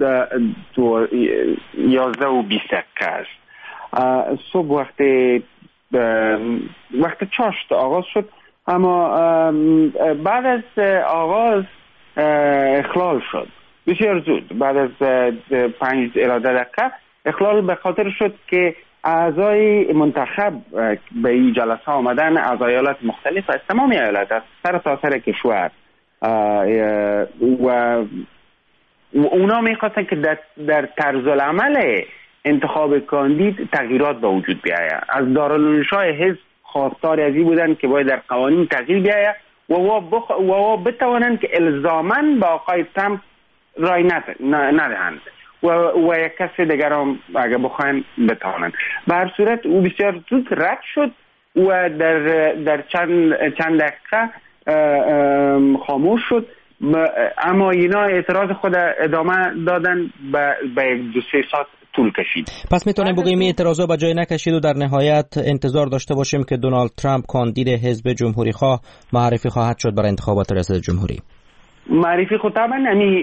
11:20 است. صبح وقت چاشت آغاز شد، اما بعد از آغاز اخلال شد بسیار زود. بعد از 5 الی 10 دقیقه اخلال به خاطر شد که اعضای منتخب به این جلسه آمدن از ایالات مختلف، از تمام ایالات، از سر تا سر کشور، و اونا میخواستن که در طرز العمل انتخاب کاندید تغییرات به وجود بیاید. از دارالانشای حزب خواستار از این بودن که باید در قوانین تغییر بیاید و بتوانند که الزاماً به آقای ترامپ رای ندهند و یک کسی دیگر هم اگه بخواین بتوانند. به هر صورت او بسیار زود رد شد و در چند دقیقه خاموش شد، اما اینا اعتراض خود ادامه دادن به 2-3 ساعت طول کشید. پس میتونیم بگیم این اعتراضا به جای نکشید و در نهایت انتظار داشته باشیم که دونالد ترامپ کاندید حزب جمهوری خواه معرفی خواهد شد برای انتخابات ریاست جمهوری. معرفی خود طبعا این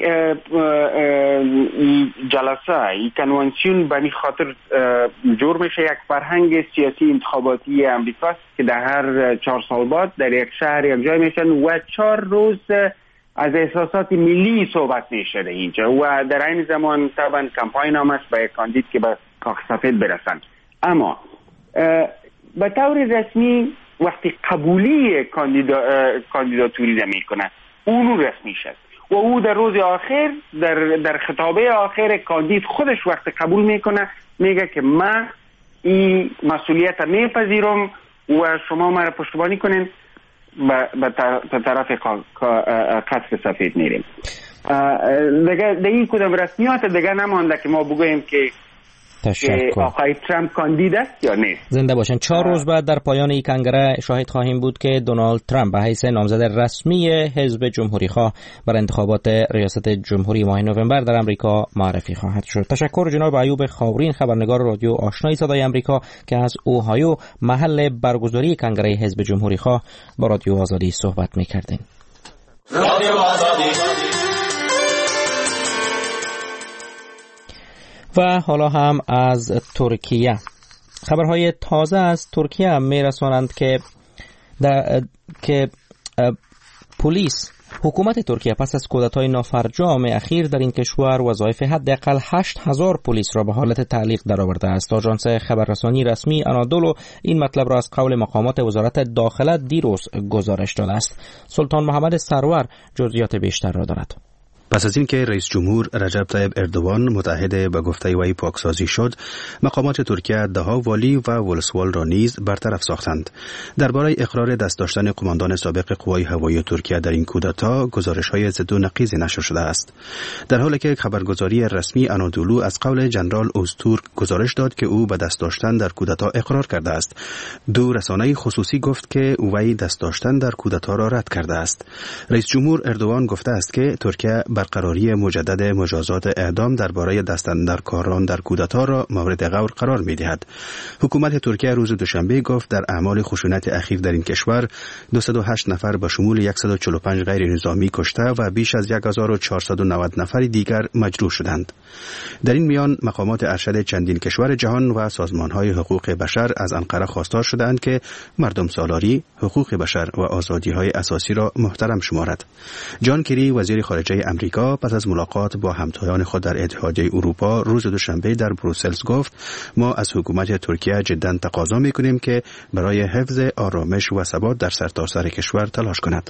جلسه، این کنوانسیون به این خاطر جور میشه، یک فرهنگ سیاسی انتخاباتی امریکاست که در هر 4 سال بعد در یک شهر یک جای میشن و 4 روز از احساسات ملی صحبت میشه اینجا و در این زمان طبعا کمپاین هم است برای کاندید که به کاخ سفید برسن. اما به طور رسمی وقتی قبولی کاندیداتوری را میکنه اون رسمی شد و او در روز آخر در خطابه آخر کاندید خودش وقتی قبول میکنه میگه که من این مسئولیت میپذیرم و شما مرا پشتیبانی کنین به طرف قصر سفید میریم. دیگه این کدام رسمیات دیگه نمانده که ما بگوییم که آقای ترامپ کاندید است یا نیست. زنده باشن. 4 روز بعد در پایان این کنگره شاهد خواهیم بود که دونالد ترامپ به حیث نامزد رسمی حزب جمهوری خواه برای انتخابات ریاست جمهوری ماه نوامبر در امریکا معرفی خواهد شد. تشکر جناب ایوب خاورین، خبرنگار رادیو آشنای صدای امریکا که از اوهایو محل برگزاری کنگره حزب جمهوری خواه با رادیو آزادی صحبت می‌کردین. رادیو آزادی. و حالا هم از ترکیه خبرهای تازه از ترکیه میرسانند که پلیس حکومت ترکیه پس از کودتای نافرجام اخیر در این کشور وظایف حداقل 8000 پلیس را به حالت تعلیق درآورده است. آژانس خبررسانی رسمی آنادولو این مطلب را از قول مقامات وزارت داخله دیروز گزارش داده است. سلطان محمد سرور جزئیات بیشتر را دارد. پس از اینکه رئیس جمهور رجب طیب اردوغان متحد به گفته وی پاکسازی شد، مقامات ترکیه دهها والی و ولسوال را نیز برطرف ساختند. درباره اقرار دست داشتن قماندان سابق قوای هوایی ترکیه در این کودتا گزارش‌های ضد و نقیض نشر شده است. در حالی که خبرگزاری رسمی آنادولو از قول جنرال اوزتورک گزارش داد که او به دست داشتن در کودتا اقرار کرده است، دو رسانه خصوصی گفت که وی دست داشتن در کودتا را رد کرده است. رئیس جمهور اردوغان گفته است که ترکیه برقراری مجدد مجازات اعدام درباره دستاندرکاران در کودتا را مورد غور قرار می‌دهد. حکومت ترکیه روز دوشنبه گفت در اعمال خشونت اخیر در این کشور 208 نفر به شمول 145 غیر نظامی کشته و بیش از 1490 نفر دیگر مجروح شدند. در این میان مقامات ارشد چندین کشور جهان و سازمان‌های حقوق بشر از انقره خواستار شدند که مردم سالاری، حقوق بشر و آزادی‌های اساسی را محترم شمارد. جان کری وزیر خارجه امریکا پس از ملاقات با همتایان خود در اتحادیه اروپا روز دوشنبه در بروسل گفت ما از حکومت ترکیه جداً تقاضا می‌کنیم که برای حفظ آرامش و ثبات در سرتاسر کشور تلاش کند.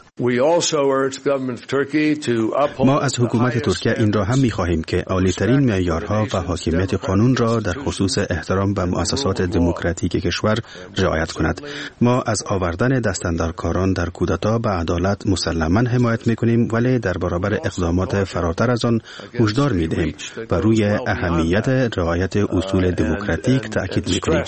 ما از حکومت ترکیه این را هم می‌خواهیم که عالی‌ترین معیارها و حاکمیت قانون را در خصوص احترام به مؤسسات دموکراتیک کشور رعایت کند. ما از آوردن دستاندرکاران در کودتا به عدالت مسلماً حمایت می‌کنیم، ولی در برابر اقدامات فراتر از آن هشدار می‌دهیم و روی اهمیت رعایت اصول دموکراتیک تأکید می‌کنیم.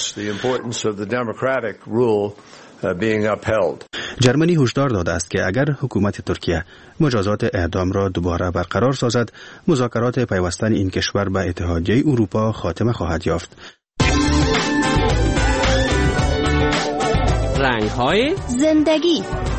جرمنی هشدار داده است که اگر حکومت ترکیه مجازات اعدام را دوباره برقرار سازد، مذاکرات پیوستن این کشور به اتحادیه اروپا خاتمه خواهد یافت. رنگ‌های زندگی.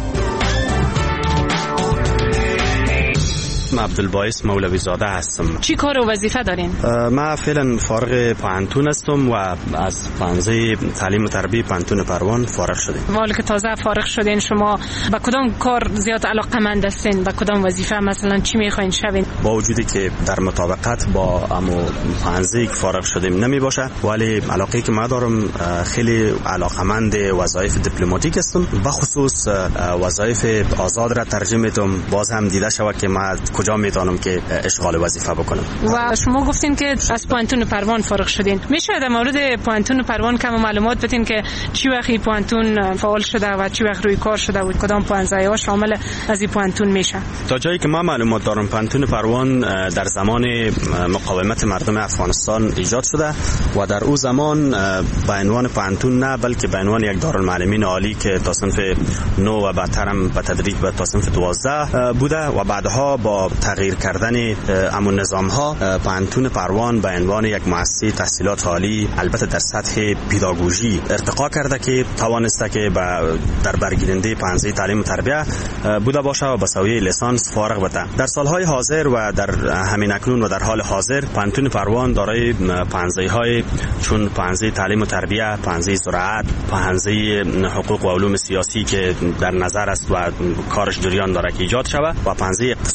من عبدالباعث مولوی زاده هستم. چی کار و وظیفه دارین؟ من فعلا فارغ پانتون هستم و از پانزه تعلیم و تربیت پانتون پروان فارغ شدیم. ولی که تازه فارغ شدین شما به کدام کار زیاد علاقه‌مند هستین؟ به کدام وظیفه مثلا چی میخواین شوین؟ با وجودی که در مطابقت با امو پانزه که فارغ شدیم نمی باشه، ولی علاقه‌ای که من دارم خیلی علاقه‌مند وظایف دیپلماتیک هستم، به خصوص وظایف آزاد را ترجمه میتونم. باز هم دیده شود که من کجا میتونم که اشغال وظیفه بکنم. و شما گفتین که از پانتون پروان فارغ شدین، میشه در مورد پانتون پروان کم معلومات بدین که چی وقتی پانتون فعال شده و چی وقت روی کار شده و کدام پانزه‌ها شامل از این پانتون میشه؟ تا جایی که من معلومات دارم پانتون پروان در زمان مقاومت مردم افغانستان ایجاد شده و در اون زمان به عنوان پانتون نه بلکه به عنوان یک دارالمعلمین عالی که تا صنف 9 و بعدتر هم به تدریج به تا صنف 12 بوده و بعدها با تغییر کردن امون نظام ها پانتون پروان به عنوان یک مؤسسه تحصیلات عالی البته در سطح پداگوژی ارتقا کرده که توانسته که در برگیرنده پانزه تعلیم و تربیت بوده باشه و به سویه لیسانس فارغ بوده. در سالهای حاضر و در همین اکنون و در حال حاضر پانتون پروان دارای پانزه های چون پانزه تعلیم و تربیت، پانزه زراعت، پانزه حقوق و علوم سیاسی که در نظر است و کارش جریان داره که ایجاد شود و پانزه اقتصاد هم در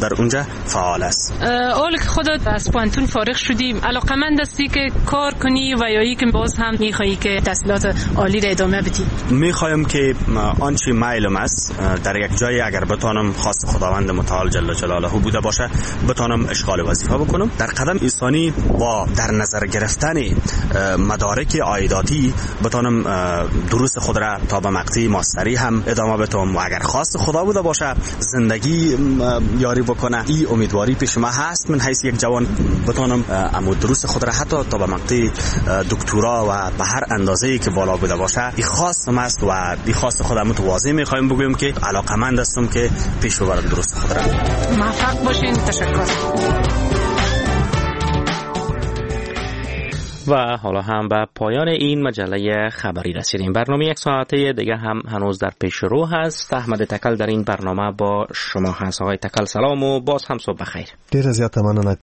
در اونجا فعال است. اول که خودت از پانتون فارغ شدی علاقمند هستی که کار کنی و یا اینکه باز هم میخوایی که تحصیلات عالی را ادامه بدی؟ میخوایم که آنچه میلم است در یک جای اگر بتانم خاص خداوند متعال جل جلاله بوده باشه بتانم اشغال وظیفه بکنم. در قدم انسانی با در نظر گرفتن مدارک عایداتی بتانم دروس خود را تا به مقطع ماستری هم ادامه بدم و اگر خواست خدا بوده باشه زندگی یاری بکنه. این امیدواری پیش ما هست من حیث یک جوان بتانم امو دروس خود را حتی تا به مقطع دکترا و به هر اندازه‌ای که بالا بوده باشه این خواستم است و این خواست خودم متواضع میخوایم بگویم که علاقمند هستم که پیش ببرم دروس خود را. موفق باشین. تشکر. و حالا هم به پایان این مجله خبری رسیدیم. برنامه یک ساعته دیگه هم هنوز در پیش رو هست. احمد تکل در این برنامه با شما هست. آقای تکل سلام و باز هم صبح بخیر. ډیر زیات مننه